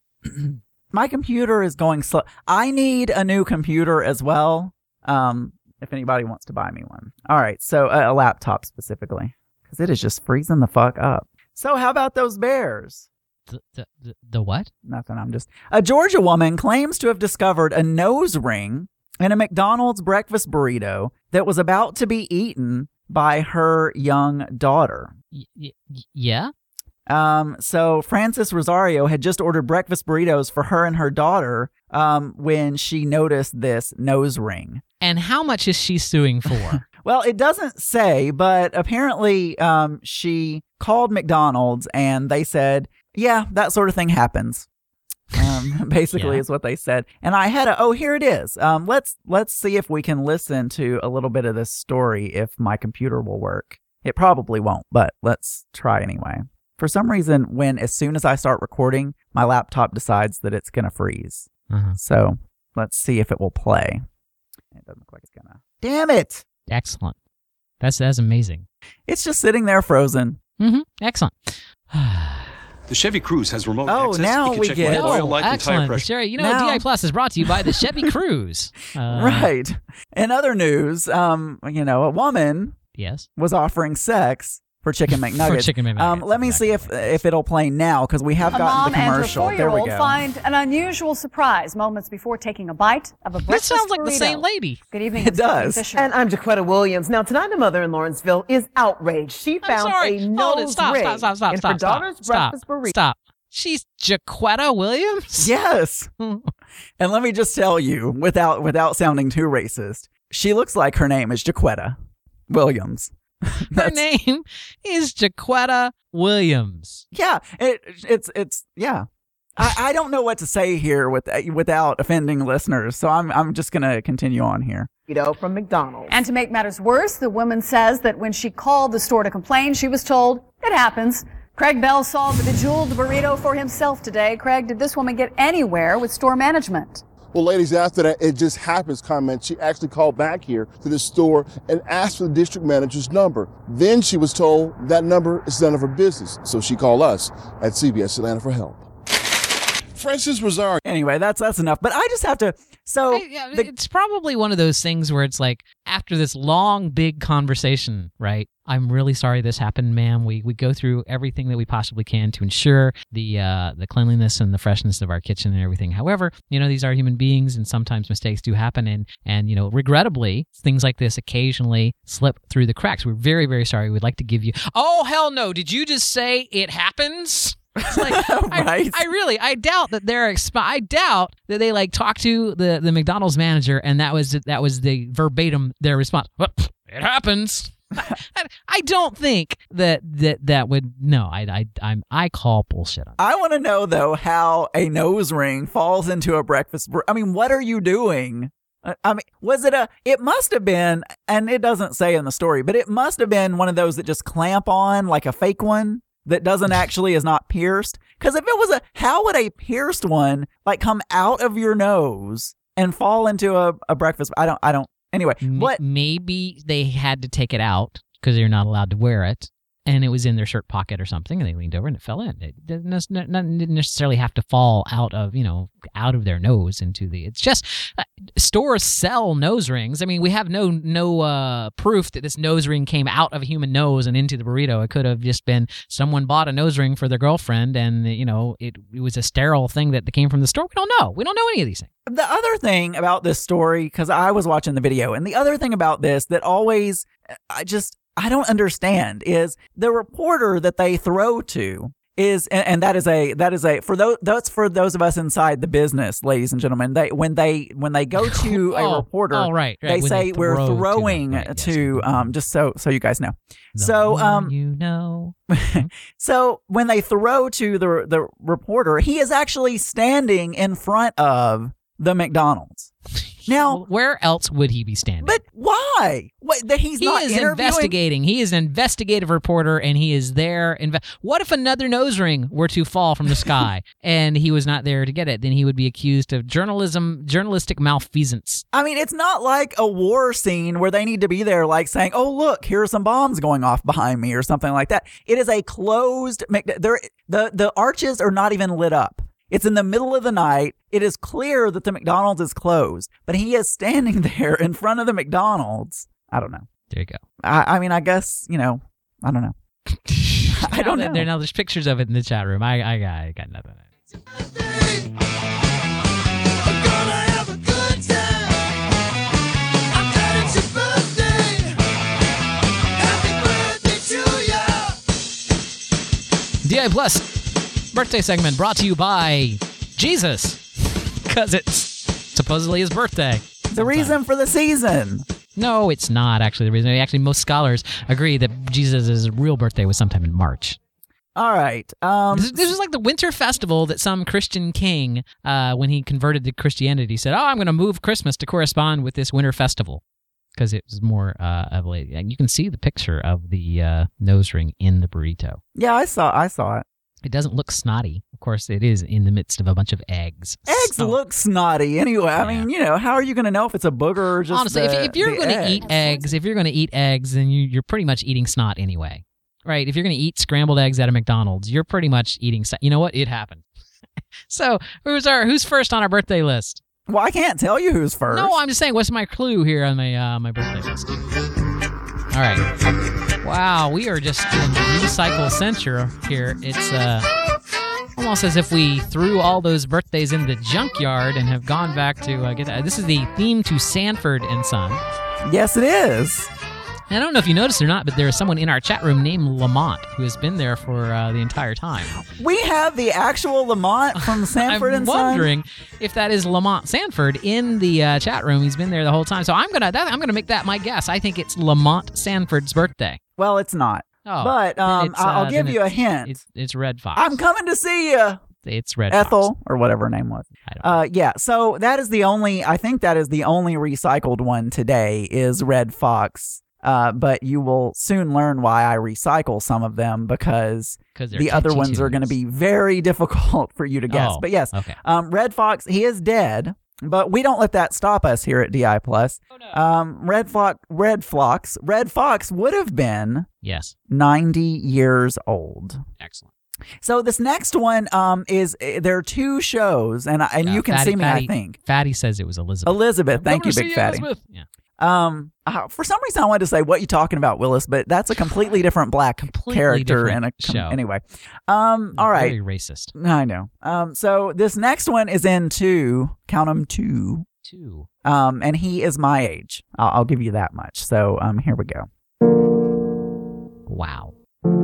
Speaker 2: My computer is going slow. I need a new computer as well, if anybody wants to buy me one. All right, so a laptop specifically. Because it is just freezing the fuck up. So how about those bears?
Speaker 1: The what?
Speaker 2: Nothing, A Georgia woman claims to have discovered a nose ring in a McDonald's breakfast burrito that was about to be eaten by her young daughter.
Speaker 1: Yeah?
Speaker 2: So Frances Rosario had just ordered breakfast burritos for her and her daughter when she noticed this nose ring.
Speaker 1: And how much is she suing for?
Speaker 2: Well, it doesn't say, but apparently she called McDonald's and they said, yeah, that sort of thing happens. Basically is what they said. And I had here it is. Let's see if we can listen to a little bit of this story if my computer will work. It probably won't, but let's try anyway. For some reason, as soon as I start recording, my laptop decides that it's going to freeze.
Speaker 1: Uh-huh.
Speaker 2: So Let's see if it will play. It doesn't look like it's gonna. Damn it!
Speaker 1: Excellent. That's amazing.
Speaker 2: It's just sitting there frozen.
Speaker 1: Excellent.
Speaker 5: The Chevy Cruze has remote access.
Speaker 2: Now
Speaker 5: you can
Speaker 2: we
Speaker 5: check
Speaker 2: get
Speaker 5: my oil, life, and tire
Speaker 1: excellent.
Speaker 5: pressure.
Speaker 1: Sherry,
Speaker 2: Now-
Speaker 1: DI Plus is brought to you by the Chevy Cruze.
Speaker 2: Right. In other news, a woman
Speaker 1: Yes.
Speaker 2: was offering sex for Chicken McNuggets.
Speaker 1: For Chicken McNuggets,
Speaker 2: Let me see if it'll play now, because we have
Speaker 6: A
Speaker 2: gotten
Speaker 6: mom
Speaker 2: the
Speaker 6: and her
Speaker 2: commercial. There we
Speaker 6: 4-year-old
Speaker 2: go.
Speaker 6: find an unusual surprise moments before taking a bite of a
Speaker 1: That
Speaker 6: breakfast
Speaker 1: sounds like the
Speaker 6: burrito.
Speaker 1: same lady.
Speaker 6: Good evening.
Speaker 2: It
Speaker 6: I'm Stephanie
Speaker 2: does.
Speaker 6: Fisher.
Speaker 7: And I'm Jaquetta Williams. Now, tonight, a mother in Lawrenceville is outraged. She
Speaker 1: I'm
Speaker 7: found
Speaker 1: sorry.
Speaker 7: a
Speaker 1: Hold
Speaker 7: nose
Speaker 1: it. Stop.
Speaker 7: ring
Speaker 1: Stop.
Speaker 7: in her daughter's breakfast burrito.
Speaker 1: Stop. She's Jaquetta Williams?
Speaker 2: Yes. And let me just tell you, without sounding too racist, she looks like her name is Jaquetta Williams.
Speaker 1: Her name is Jaquetta Williams.
Speaker 2: Yeah, it's yeah. I don't know what to say here without offending listeners, so I'm just gonna continue on here.
Speaker 7: From McDonald's.
Speaker 6: And to make matters worse, the woman says that when she called the store to complain, she was told, it happens. Craig Bell saw the bejeweled burrito for himself today. Craig, did this woman get anywhere with store management?
Speaker 8: Well, ladies, after that "it just happens" comment, she actually called back here to the store and asked for the district manager's number. Then she was told that number is none of her business, so she called us at CBS Atlanta for help. Francis Rosario.
Speaker 2: Anyway, that's enough. But I just have to. So
Speaker 1: It's probably one of those things where it's like, after this long, big conversation, right? I'm really sorry this happened, ma'am. We go through everything that we possibly can to ensure the cleanliness and the freshness of our kitchen and everything. However, these are human beings, and sometimes mistakes do happen, and regrettably, things like this occasionally slip through the cracks. We're very, very sorry. We'd like to give you. Oh, hell no! Did you just say it happens? It's like,
Speaker 2: Right.
Speaker 1: I doubt that I doubt that they like talked to the McDonald's manager, and that was the verbatim their response. Well, it happens. I don't think that would. No, I call bullshit on that.
Speaker 2: I want to know though how a nose ring falls into a breakfast. I mean, what are you doing? I mean, was it it must have been, and it doesn't say in the story, but it must have been one of those that just clamp on, like a fake one that doesn't actually is not pierced. Because if it was how would a pierced one like come out of your nose and fall into a breakfast? I don't. Anyway, what?
Speaker 1: Maybe they had to take it out because they're not allowed to wear it, and it was in their shirt pocket or something, and they leaned over and it fell in. It didn't necessarily have to fall out of their nose into the. It's just stores sell nose rings. I mean, we have no proof that this nose ring came out of a human nose and into the burrito. It could have just been someone bought a nose ring for their girlfriend, and it was a sterile thing that came from the store. We don't know. We don't know any of these things.
Speaker 2: The other thing about this story, because I was watching the video, and the other thing about this that always I don't understand is the reporter that they throw to is, and that is for those of us inside the business, ladies and gentlemen. When they go to a reporter,
Speaker 1: right.
Speaker 2: they
Speaker 1: when
Speaker 2: say we're throwing to just so you guys know. So when they throw to the reporter, he is actually standing in front of the McDonald's. Now,
Speaker 1: where else would he be standing?
Speaker 2: But why? He is
Speaker 1: investigating. He is an investigative reporter, and he is there. What if another nose ring were to fall from the sky and he was not there to get it? Then he would be accused of journalistic malfeasance.
Speaker 2: I mean, it's not like a war scene where they need to be there like saying, oh, look, here are some bombs going off behind me or something like that. It is a closed, the arches are not even lit up. It's in the middle of the night. It is clear that the McDonald's is closed, but he is standing there in front of the McDonald's. I don't know.
Speaker 1: There you go.
Speaker 2: I mean, I guess, I don't know. I don't know.
Speaker 1: Now there's pictures of it in the chat room. I got nothing. DI Plus birthday segment brought to you by Jesus, because it's supposedly his birthday.
Speaker 2: The reason for the season.
Speaker 1: No, it's not actually the reason. Actually, most scholars agree that Jesus' real birthday was sometime in March.
Speaker 2: All right.
Speaker 1: This is like the winter festival that some Christian king, when he converted to Christianity, said, "Oh, I'm going to move Christmas to correspond with this winter festival," because it was more of a. You can see the picture of the nose ring in the burrito.
Speaker 2: Yeah, I saw it.
Speaker 1: It doesn't look snotty, of course, it is in the midst of a bunch of eggs.
Speaker 2: Eggs look snotty anyway. I mean, how are you going to know if it's a booger or just
Speaker 1: honestly, if you're going to eat eggs, then you're pretty much eating snot anyway, right? If you're going to eat scrambled eggs at a McDonald's, you're pretty much eating snot. You know what? It happened. So who's first on our birthday list?
Speaker 2: Well, I can't tell you who's first.
Speaker 1: No, I'm just saying, what's my clue here on my birthday list? All right. Wow, we are just in recycle century here. It's almost as if we threw all those birthdays in the junkyard and have gone back to get that. This is the theme to Sanford and Son.
Speaker 2: Yes, it is.
Speaker 1: I don't know if you noticed or not, but there is someone in our chat room named Lamont who has been there for the entire time.
Speaker 2: We have the actual Lamont from Sanford and Son.
Speaker 1: I'm wondering if that is Lamont Sanford in the chat room. He's been there the whole time. So I'm gonna make that my guess. I think it's Lamont Sanford's birthday.
Speaker 2: Well, it's not.
Speaker 1: Oh,
Speaker 2: but I'll give you a hint.
Speaker 1: It's Red Fox.
Speaker 2: I'm coming to see you.
Speaker 1: It's Red
Speaker 2: Ethel,
Speaker 1: Fox.
Speaker 2: or whatever her name was.
Speaker 1: I don't know.
Speaker 2: Yeah, so that is the only, I think that is the only recycled one today is Red Fox. But you will soon learn why I recycle some of them because the other ones are going to be very difficult for you to guess. But yes,
Speaker 1: okay.
Speaker 2: Red Fox, he is dead, but we don't let that stop us here at DI Plus.
Speaker 1: Oh, no.
Speaker 2: Red Fox would have been 90 years old.
Speaker 1: Excellent.
Speaker 2: So this next one there are two shows, and you can see me, I think.
Speaker 1: Fatty says it was Elizabeth.
Speaker 2: Elizabeth, thank you, Big Fatty.
Speaker 1: Elizabeth. Yeah.
Speaker 2: For some reason I wanted to say what you talking about, Willis, but that's a completely different black character in a
Speaker 1: show.
Speaker 2: Anyway. All right.
Speaker 1: Very racist.
Speaker 2: I know. So this next one is in 2. Count them 2.
Speaker 1: 2.
Speaker 2: And he is my age. I'll give you that much. So here we go.
Speaker 1: Wow.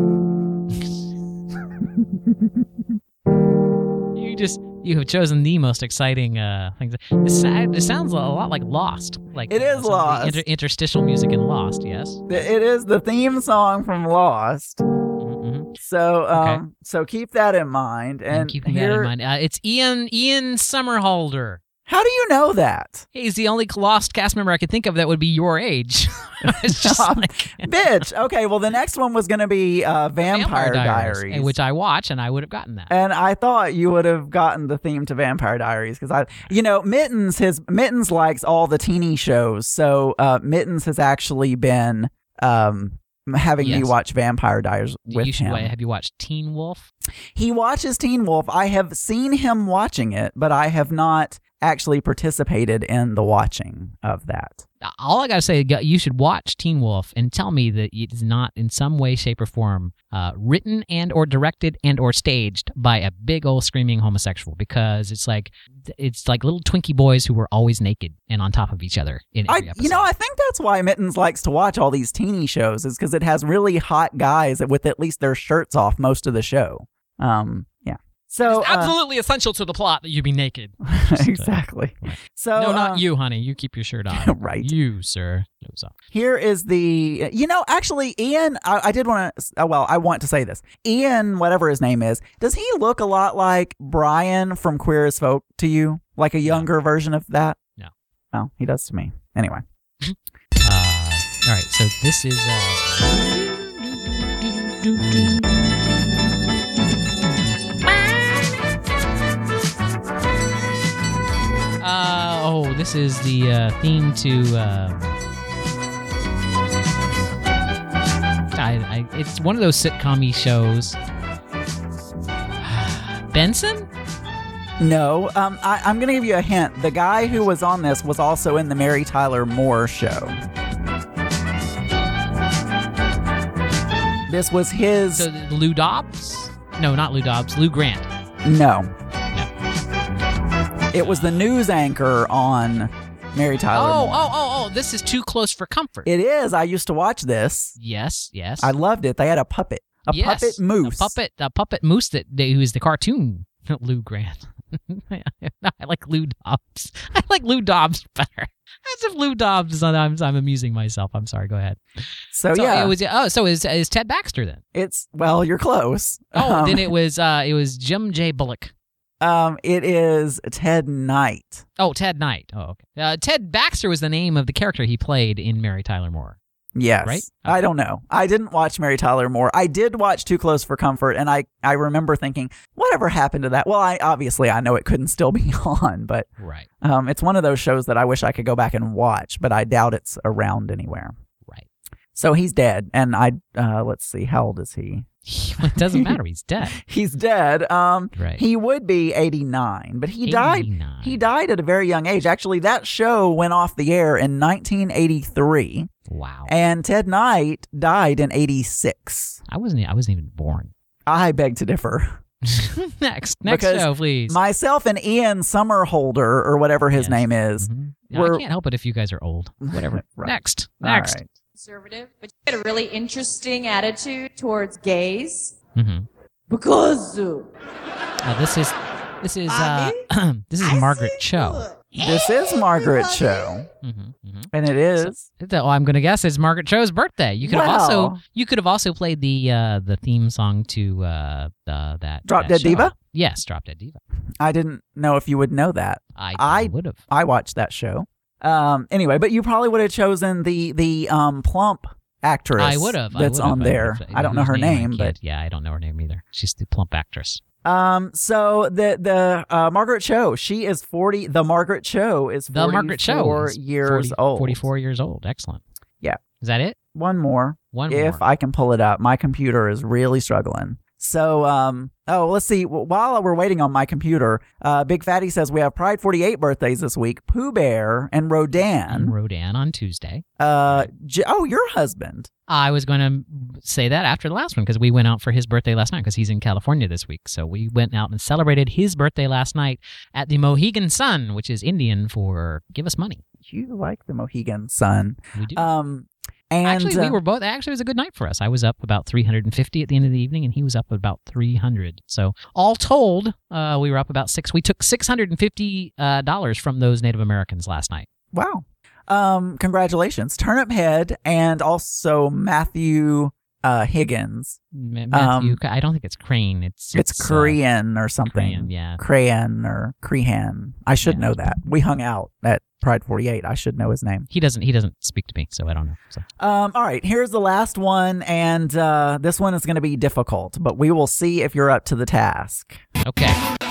Speaker 1: You have chosen the most exciting things. It sounds a lot like Lost. Like
Speaker 2: it is Lost.
Speaker 1: Interstitial music in Lost. Yes,
Speaker 2: it is the theme song from Lost. Mm-hmm. So, so keep that in mind. And
Speaker 1: keeping that in mind, it's Ian Somerhalder.
Speaker 2: How do you know that?
Speaker 1: He's the only Lost cast member I could think of that would be your age. It's just
Speaker 2: bitch. Okay, well, the next one was going to be Vampire Diaries,
Speaker 1: which I watch, and I would have gotten that.
Speaker 2: And I thought you would have gotten the theme to Vampire Diaries because Mittens likes all the teeny shows, so Mittens has actually been having me watch Vampire Diaries with him.
Speaker 1: Have you watched Teen Wolf?
Speaker 2: He watches Teen Wolf. I have seen him watching it, but I have not actually participated in the watching of that.
Speaker 1: All I gotta say, you should watch Teen Wolf and tell me that it is not in some way, shape, or form written and or directed and or staged by a big old screaming homosexual, because it's like little Twinkie boys who were always naked and on top of each other in every episode.
Speaker 2: I think that's why Mittens likes to watch all these teeny shows, is because it has really hot guys with at least their shirts off most of the show. Yeah. So
Speaker 1: it's absolutely essential to the plot that you be naked.
Speaker 2: Exactly. So
Speaker 1: no, not you, honey. You keep your shirt on.
Speaker 2: Right.
Speaker 1: You, sir.
Speaker 2: Here is the. Actually, Ian. I did want to. I want to say this. Ian, whatever his name is, does he look a lot like Brian from Queer as Folk to you? Like a younger version of that?
Speaker 1: No.
Speaker 2: Oh, he does to me. Anyway.
Speaker 1: All right. So this is. This is the theme to. It's one of those sitcom-y shows. Benson?
Speaker 2: No. I'm going to give you a hint. The guy who was on this was also in the Mary Tyler Moore Show. This was his.
Speaker 1: So Lou Dobbs? No, not Lou Dobbs. Lou Grant.
Speaker 2: No. It was the news anchor on Mary Tyler Moore.
Speaker 1: Oh, this is Too Close for Comfort.
Speaker 2: It is. I used to watch this.
Speaker 1: Yes.
Speaker 2: I loved it. They had a puppet. Puppet moose.
Speaker 1: A puppet moose who is the cartoon. Lou Grant. I like Lou Dobbs. I like Lou Dobbs better. As if Lou Dobbs, I'm amusing myself. I'm sorry. Go ahead.
Speaker 2: So yeah.
Speaker 1: It was. So is Ted Baxter then?
Speaker 2: You're close.
Speaker 1: Then it was Jim J. Bullock.
Speaker 2: It is Ted Knight.
Speaker 1: Oh, Ted Knight. Oh, okay. Ted Baxter was the name of the character he played in Mary Tyler Moore.
Speaker 2: Yes.
Speaker 1: Right?
Speaker 2: I don't know. I didn't watch Mary Tyler Moore. I did watch Too Close for Comfort, and I remember thinking, whatever happened to that? Well, I know it couldn't still be on, but
Speaker 1: Right.
Speaker 2: It's one of those shows that I wish I could go back and watch, but I doubt it's around anywhere.
Speaker 1: Right.
Speaker 2: So he's dead, and let's see, how old is he?
Speaker 1: It doesn't matter. He's dead.
Speaker 2: He's dead.
Speaker 1: Right.
Speaker 2: He would be 89, but he
Speaker 1: 89.
Speaker 2: died. He died at a very young age. Actually, that show went off the air in 1983.
Speaker 1: Wow.
Speaker 2: And Ted Knight died in 86.
Speaker 1: I wasn't even born.
Speaker 2: I beg to differ.
Speaker 1: Next
Speaker 2: Because
Speaker 1: show, please.
Speaker 2: Myself and Ian Somerhalder, or whatever his name is.
Speaker 1: Mm-hmm. No, I can't help it if you guys are old. Whatever.
Speaker 2: Right.
Speaker 1: Next.
Speaker 2: All right.
Speaker 9: Conservative, but you had a really interesting attitude towards gays.
Speaker 1: Mm-hmm.
Speaker 9: Because
Speaker 1: this is this is Margaret Cho.
Speaker 2: This is Margaret Cho. And it is.
Speaker 1: I'm going to guess it's Margaret Cho's birthday. You could have also played the theme song to that
Speaker 2: Drop Dead
Speaker 1: show.
Speaker 2: Diva?
Speaker 1: Yes, Drop Dead Diva.
Speaker 2: I didn't know if you would know that.
Speaker 1: I would have.
Speaker 2: I watched that show. Anyway, but you probably would have chosen the plump actress.
Speaker 1: I would have.
Speaker 2: That's on there. I don't know her name, but
Speaker 1: yeah, I don't know her name either. She's the plump actress.
Speaker 2: So the Margaret Cho, she is 40. The Margaret Cho is 44
Speaker 1: the Margaret Cho is
Speaker 2: years old.
Speaker 1: 44 years old. Excellent.
Speaker 2: Yeah.
Speaker 1: Is that it?
Speaker 2: One more.
Speaker 1: If
Speaker 2: I can pull it up. My computer is really struggling. So, let's see. While we're waiting on my computer, Big Fatty says we have Pride 48 birthdays this week. Pooh Bear and Rodan.
Speaker 1: On Tuesday.
Speaker 2: Your husband.
Speaker 1: I was going to say that after the last one because we went out for his birthday last night because he's in California this week. So we went out and celebrated his birthday last night at the Mohegan Sun, which is Indian for give us money.
Speaker 2: You like the Mohegan Sun.
Speaker 1: We do.
Speaker 2: And
Speaker 1: actually, we were both. Actually, it was a good night for us. I was up about 350 at the end of the evening, and he was up about 300. So all told, we were up about $6. We took $650 from those Native Americans last night.
Speaker 2: Wow. Congratulations, Turnip Head, and also Matthew Higgins.
Speaker 1: Matthew, I don't think it's Crane. It's
Speaker 2: Korean or something.
Speaker 1: Crayon, yeah.
Speaker 2: Crayon or Crehan. I should know that. We hung out at Pride 48. I should know his name.
Speaker 1: He doesn't speak to me, so I don't know. So.
Speaker 2: All right, here's the last one, and this one is going to be difficult, but we will see if you're up to the task.
Speaker 1: Okay.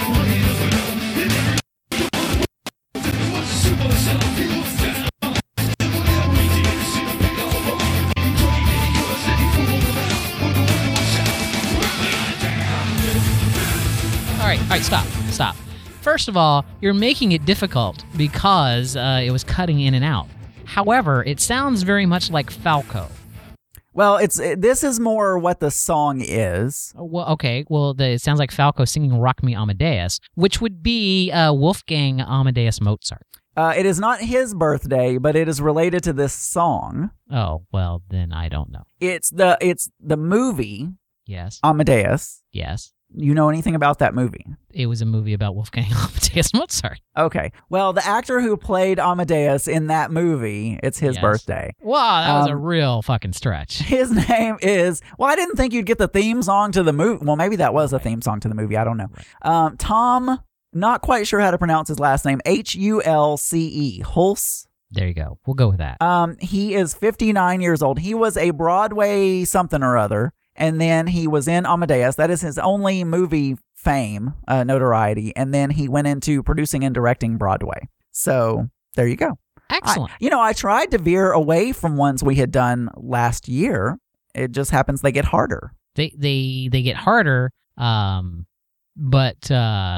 Speaker 1: All right, stop. First of all, you're making it difficult because it was cutting in and out. However, it sounds very much like Falco.
Speaker 2: Well, this is more what the song is.
Speaker 1: Well, okay. Well, it sounds like Falco singing "Rock Me Amadeus," which would be Wolfgang Amadeus Mozart.
Speaker 2: It is not his birthday, but it is related to this song.
Speaker 1: Oh, well, then I don't know.
Speaker 2: It's the movie.
Speaker 1: Yes.
Speaker 2: Amadeus.
Speaker 1: Yes.
Speaker 2: You know anything about that movie?
Speaker 1: It was a movie about Wolfgang Amadeus Mozart.
Speaker 2: Okay. Well, the actor who played Amadeus in that movie, it's his birthday.
Speaker 1: Wow, that was a real fucking stretch.
Speaker 2: His name is... Well, I didn't think you'd get the theme song to the movie. Well, maybe that was a theme song to the movie. I don't know. Right. Tom, not quite sure how to pronounce his last name. Hulce. Hulse.
Speaker 1: There you go. We'll go with that.
Speaker 2: He is 59 years old. He was a Broadway something or other. And then he was in Amadeus. That is his only movie fame, notoriety. And then he went into producing and directing Broadway. So there you go.
Speaker 1: Excellent.
Speaker 2: I tried to veer away from ones we had done last year. It just happens they get harder.
Speaker 1: They get harder, but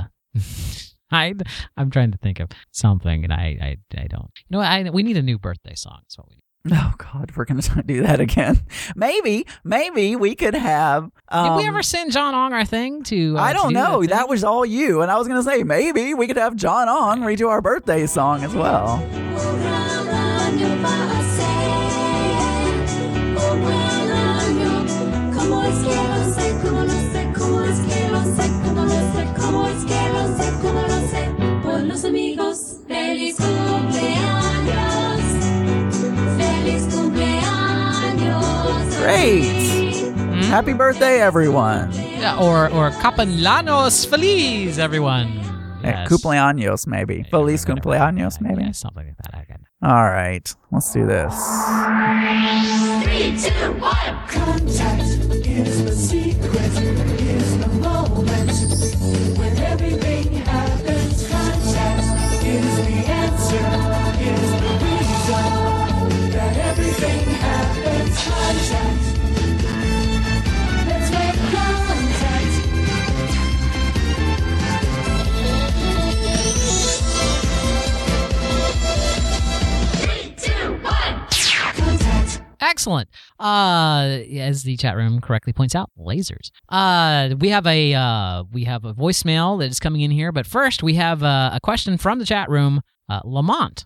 Speaker 1: I'm trying to think of something, and I don't. You know, we need a new birthday song. That's what we need.
Speaker 2: Oh God, we're gonna do that again. Maybe we could have.
Speaker 1: Did we ever send John Ong our thing to?
Speaker 2: I don't know.
Speaker 1: That
Speaker 2: was all you, and I was gonna say maybe we could have John Ong redo our birthday song as well. Great! Happy birthday, everyone!
Speaker 1: Yeah, or Cumpleaños Feliz, everyone.
Speaker 2: Yes. Cumpleaños, maybe. Feliz cumpleaños, maybe.
Speaker 1: Yeah, something like that.
Speaker 2: All right, let's do this.
Speaker 10: 3, 2, 1. Contact is the secret, is the moment when everything happens. Contact is the answer, is the reason that everything happens. Contact. Let's make contact.
Speaker 1: Excellent. As the chat room correctly points out, lasers. We have a voicemail that is coming in here, but first we have a question from the chat room. Lamont,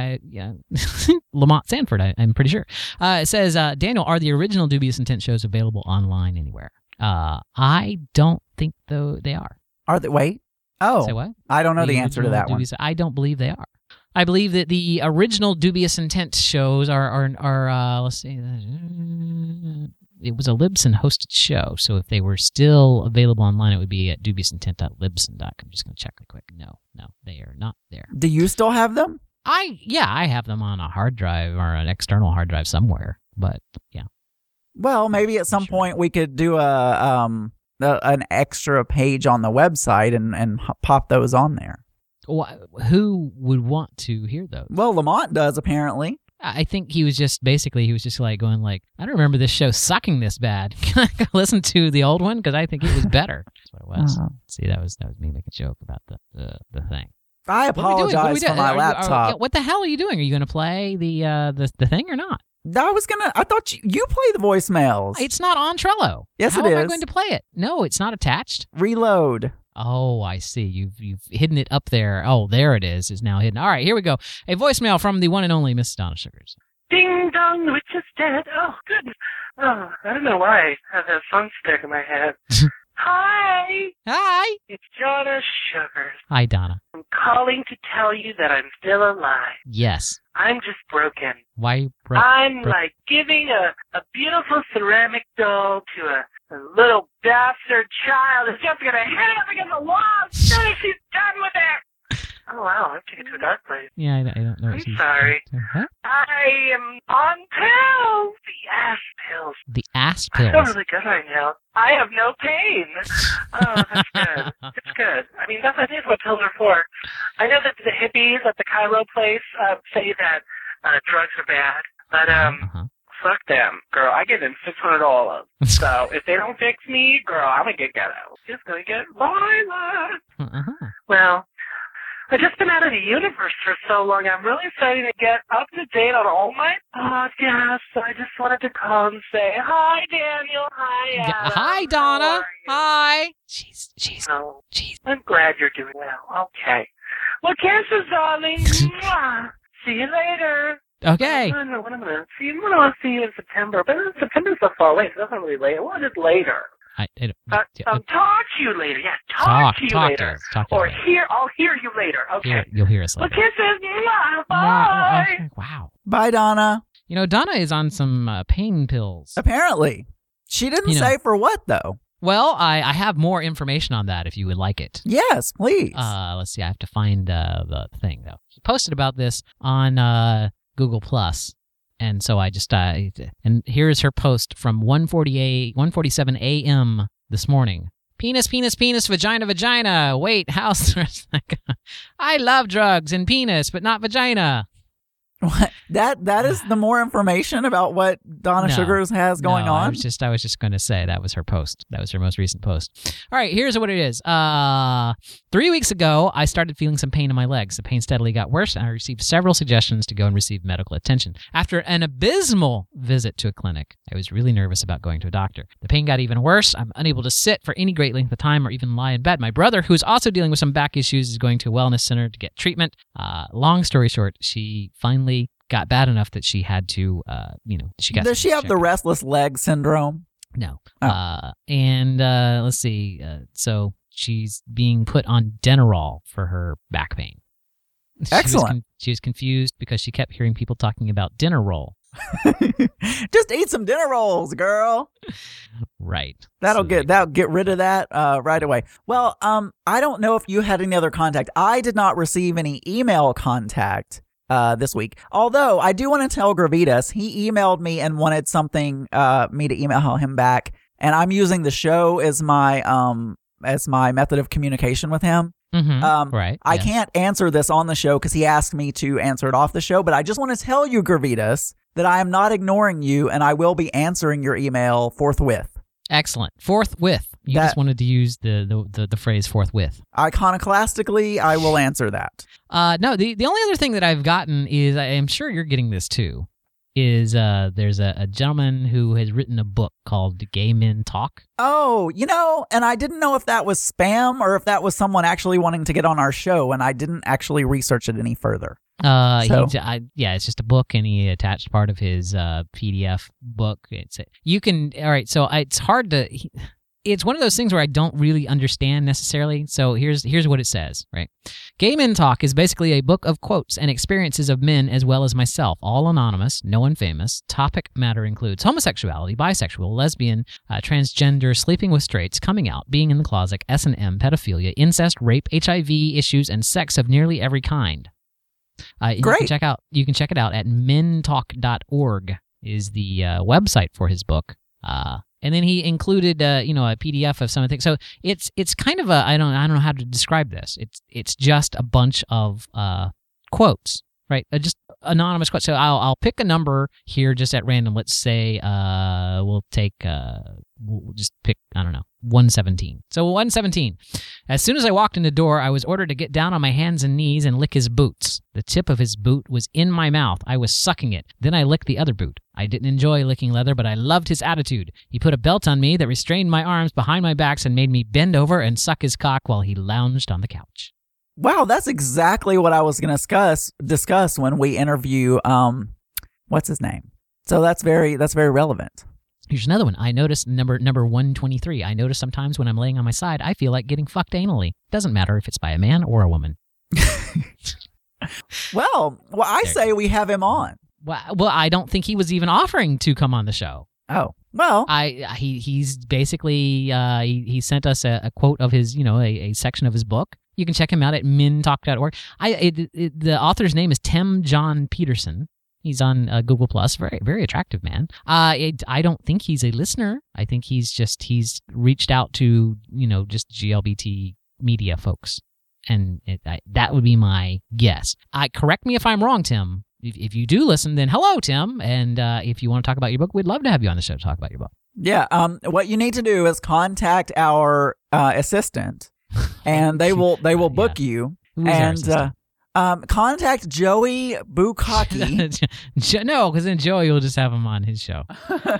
Speaker 1: Lamont Sanford, I'm pretty sure. It says, Daniel, are the original Dubious Intent shows available online anywhere? I don't think though they are.
Speaker 2: Are they? Wait. Oh.
Speaker 1: Say what?
Speaker 2: I don't know the answer to that one.
Speaker 1: I don't believe they are. I believe that the original Dubious Intent shows are let's see, it was a Libsyn hosted show, so if they were still available online, it would be at dubiousintent.libsyn.com. I'm just going to check real quick. No, they are not there.
Speaker 2: Do you still have them?
Speaker 1: I have them on a hard drive or an external hard drive somewhere, but yeah.
Speaker 2: Well, maybe at some point we could do an extra page on the website and pop those on there.
Speaker 1: Who would want to hear those?
Speaker 2: Well, Lamont does, apparently.
Speaker 1: I think he was just like going like, I don't remember this show sucking this bad. Can I go listen to the old one? Because I think it was better. That's what it was. See, that was me making a joke about the thing.
Speaker 2: I apologize for my laptop.
Speaker 1: What the hell are you doing? Are you going to play the thing or not?
Speaker 2: I thought you play the voicemails.
Speaker 1: It's not on Trello.
Speaker 2: Yes,
Speaker 1: How
Speaker 2: it is.
Speaker 1: How am I going to play it? No, it's not attached.
Speaker 2: Reload.
Speaker 1: Oh, I see. You've hidden it up there. Oh, there it is. It's now hidden. All right, here we go. A voicemail from the one and only Miss Donna Sugars.
Speaker 11: Ding dong, the witch is dead. Oh, goodness. Oh, I don't know why I have that song stuck in my head. Hi.
Speaker 1: Hi.
Speaker 11: It's Donna Sugars.
Speaker 1: Hi, Donna.
Speaker 11: I'm calling to tell you that I'm still alive.
Speaker 1: Yes.
Speaker 11: I'm just broken.
Speaker 1: Why
Speaker 11: I'm like giving a beautiful ceramic doll to a little bastard child who's just going to hit it up against the wall as soon as she's done with it. Oh, wow. I'm taking it to a dark place.
Speaker 1: Yeah, I don't know.
Speaker 11: I'm sorry.
Speaker 1: Huh?
Speaker 11: I am on pills. The ass pills.
Speaker 1: The ass pills?
Speaker 11: I feel really good right now. I have no pain. Oh, that's good. It's good. I mean, I think that's what pills are for. I know that the hippies at the Cairo place say that drugs are bad, but fuck them, girl. I give them $600. So if they don't fix me, girl, I'm gonna get ghetto. Just gonna get violent. Well, I've just been out of the universe for so long. I'm really starting to get up to date on all my podcasts. So I just wanted to call and say hi, Daniel. Hi, Adam.
Speaker 1: Hi, Donna. Hi. Jeez.
Speaker 11: I'm glad you're doing well. Okay. Well, kisses, darling. See you later.
Speaker 1: Okay.
Speaker 11: I don't know when I'm going to see you. I'm going to see you in September. But September's so far away, so that's not really later. What is later? Talk to you later. Yeah, talk to you later. I'll hear you later. Okay.
Speaker 1: You'll hear us later.
Speaker 11: Well, kisses. Bye.
Speaker 1: Wow.
Speaker 2: Bye, Donna.
Speaker 1: You know, Donna is on some pain pills.
Speaker 2: Apparently. She didn't say for what, though.
Speaker 1: Well, I have more information on that if you would like it.
Speaker 2: Yes, please.
Speaker 1: Let's see. I have to find the thing, though. She posted about this on Google Plus. And so I just, and here's her post from 1:47 a.m. this morning. Penis, vagina. Wait, how's I love drugs and penis, but not vagina.
Speaker 2: What? That is the more information about what Donna Sugars has going on?
Speaker 1: I was just going to say that was her post. That was her most recent post. All right, here's what it is. 3 weeks ago, I started feeling some pain in my legs. The pain steadily got worse, and I received several suggestions to go and receive medical attention. After an abysmal visit to a clinic, I was really nervous about going to a doctor. The pain got even worse. I'm unable to sit for any great length of time or even lie in bed. My brother, who's also dealing with some back issues, is going to a wellness center to get treatment. Long story short, she finally got bad enough that she had to, she got.
Speaker 2: Does she have the restless leg syndrome?
Speaker 1: No. Let's see. So she's being put on Denerol for her back pain.
Speaker 2: Excellent.
Speaker 1: She was confused because she kept hearing people talking about dinner roll.
Speaker 2: Just eat some dinner rolls, girl.
Speaker 1: Right.
Speaker 2: That'll get rid of that right away. Well, I don't know if you had any other contact. I did not receive any email contact this week. Although I do want to tell Gravitas, he emailed me and wanted something me to email him back, and I'm using the show as my method of communication with him.
Speaker 1: Right.
Speaker 2: I can't answer this on the show because he asked me to answer it off the show, but I just want to tell you, Gravitas, that I am not ignoring you, and I will be answering your email forthwith.
Speaker 1: Excellent. Forthwith. You just wanted to use the phrase forthwith.
Speaker 2: Iconoclastically, I will answer that.
Speaker 1: No, the only other thing that I've gotten is, I am sure you're getting this too, is there's a gentleman who has written a book called Gay Men Talk.
Speaker 2: Oh, and I didn't know if that was spam or if that was someone actually wanting to get on our show, and I didn't actually research it any further.
Speaker 1: It's just a book, and he attached part of his PDF book. It's hard to. It's one of those things where I don't really understand necessarily. So here's what it says, right? Gay Men Talk is basically a book of quotes and experiences of men as well as myself, all anonymous, no one famous. Topic matter includes homosexuality, bisexual, lesbian, transgender, sleeping with straights, coming out, being in the closet, S&M, pedophilia, incest, rape, HIV issues, and sex of nearly every kind.
Speaker 2: Great.
Speaker 1: You can check it out at mentalk.org is the website for his book. And then he included, a PDF of some of the things. So it's kind of I don't know how to describe this. It's just a bunch of quotes, right? Just anonymous quotes. So I'll pick a number here just at random. Let's say we'll just pick 117. So 117. As soon as I walked in the door, I was ordered to get down on my hands and knees and lick his boots. The tip of his boot was in my mouth. I was sucking it. Then I licked the other boot. I didn't enjoy licking leather, but I loved his attitude. He put a belt on me that restrained my arms behind my backs and made me bend over and suck his cock while he lounged on the couch.
Speaker 2: Wow, that's exactly what I was going to discuss when we interview what's his name. So that's very relevant.
Speaker 1: Here's another one. I noticed number 123. I notice sometimes when I'm laying on my side, I feel like getting fucked anally. Doesn't matter if it's by a man or a woman.
Speaker 2: Well, I say we have him on.
Speaker 1: Well, I don't think he was even offering to come on the show.
Speaker 2: Oh, well.
Speaker 1: He's basically, he sent us a quote of his, a section of his book. You can check him out at mentalk.org. The author's name is Tim John Peterson. He's on Google+. Very, very attractive man. I don't think he's a listener. I think he's reached out to, just GLBT media folks. And that would be my guess. Correct me if I'm wrong, Tim. If you do listen, then hello, Tim. And if you want to talk about your book, we'd love to have you on the show to talk about your book.
Speaker 2: Yeah. What you need to do is contact our assistant, and they will book you.
Speaker 1: Who's our assistant?
Speaker 2: Contact Joey Bukaki.
Speaker 1: No, because then Joey will just have him on his show.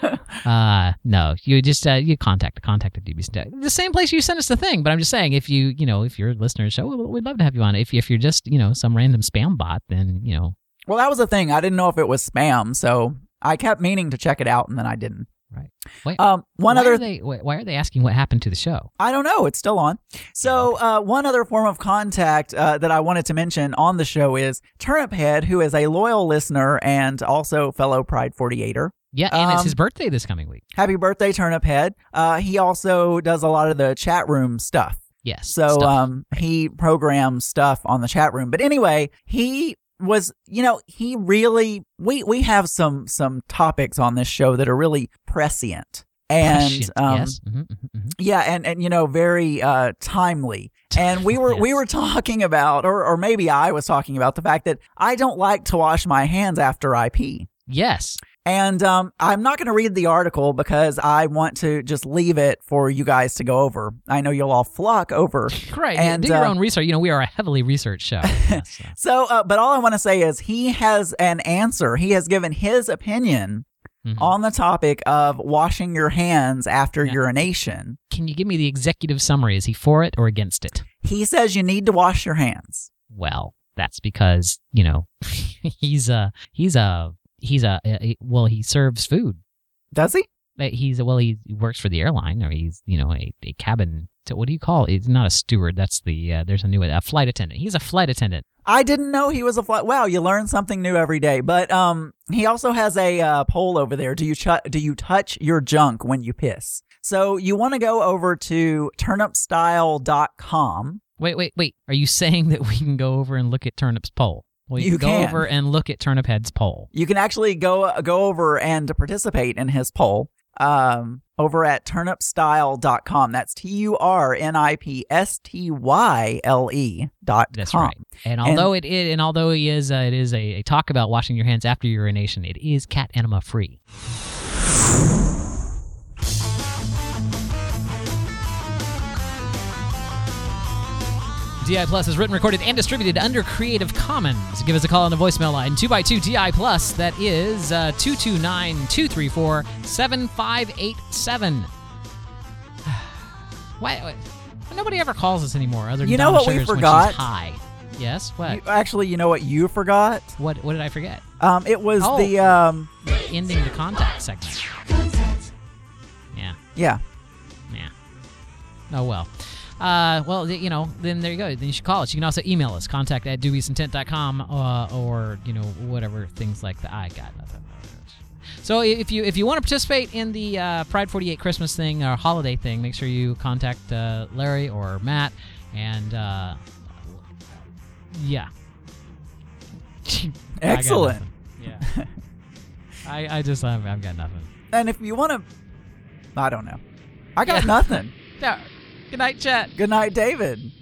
Speaker 1: No, you just you contact the DB. The same place you sent us the thing, but I'm just saying if you're a listener to the show, we'd love to have you on. If you're just some random spam bot, then
Speaker 2: Well, that was the thing. I didn't know if it was spam, so I kept meaning to check it out, and then I didn't.
Speaker 1: Right. Wait,
Speaker 2: why
Speaker 1: are they asking what happened to the show?
Speaker 2: I don't know. It's still on. So one other form of contact that I wanted to mention on the show is Turnip Head, who is a loyal listener and also fellow Pride 48er.
Speaker 1: Yeah, and it's his birthday this coming week.
Speaker 2: Happy birthday, Turnip Head. He also does a lot of the chat room stuff.
Speaker 1: Yes.
Speaker 2: So he programs stuff on the chat room. But anyway, he was, he really, we have some topics on this show that are really prescient and,
Speaker 1: yes.
Speaker 2: yeah. And, very, timely. And we were talking about, or maybe I was talking about the fact that I don't like to wash my hands after I pee.
Speaker 1: Yes.
Speaker 2: And I'm not going to read the article because I want to just leave it for you guys to go over. I know you'll all flock over.
Speaker 1: Right.
Speaker 2: And,
Speaker 1: do your own research. We are a heavily researched show. Yes,
Speaker 2: so, but all I want to say is he has an answer. He has given his opinion on the topic of washing your hands after urination.
Speaker 1: Can you give me the executive summary? Is he for it or against it?
Speaker 2: He says you need to wash your hands.
Speaker 1: Well, that's because, he serves food.
Speaker 2: Does he?
Speaker 1: He works for the airline, or he's, a cabin. So what do you call it? It's not a steward. That's there's a new a flight attendant. He's a flight attendant.
Speaker 2: I didn't know he was a flight. Wow, you learn something new every day. But he also has a poll over there. Do you touch your junk when you piss? So you want to go over to turnipstyle.com.
Speaker 1: Wait. Are you saying that we can go over and look at Turnip's poll? Well, you can go over and look at Turnip Head's poll.
Speaker 2: You can actually go over and participate in his poll over at turnipstyle.com. That's TURNIPSTYLE.com.
Speaker 1: That's right. And although it is a talk about washing your hands after urination, it is cat enema free. DI Plus is written, recorded, and distributed under Creative Commons. Give us a call on the voicemail line, 2x2 DI Plus. That is 229-234-7587. Why nobody ever calls us anymore other than
Speaker 2: You know
Speaker 1: Donna
Speaker 2: what we
Speaker 1: Sugars when
Speaker 2: forgot?
Speaker 1: she's high. Yes? What?
Speaker 2: You know what you forgot?
Speaker 1: What did I forget?
Speaker 2: It was the
Speaker 1: ending the contact segment. Yeah.
Speaker 2: Yeah.
Speaker 1: Oh, well. Then there you go. Then you should call us. You can also email us, contact@dubiousintent.com, or, whatever things like that. I got nothing. So if you want to participate in the Pride 48 Christmas thing or holiday thing, make sure you contact Larry or Matt, and yeah.
Speaker 2: Excellent.
Speaker 1: I've got nothing.
Speaker 2: And if you want to, I don't know. I got nothing.
Speaker 1: Yeah. Good night, Chet.
Speaker 2: Good night, David.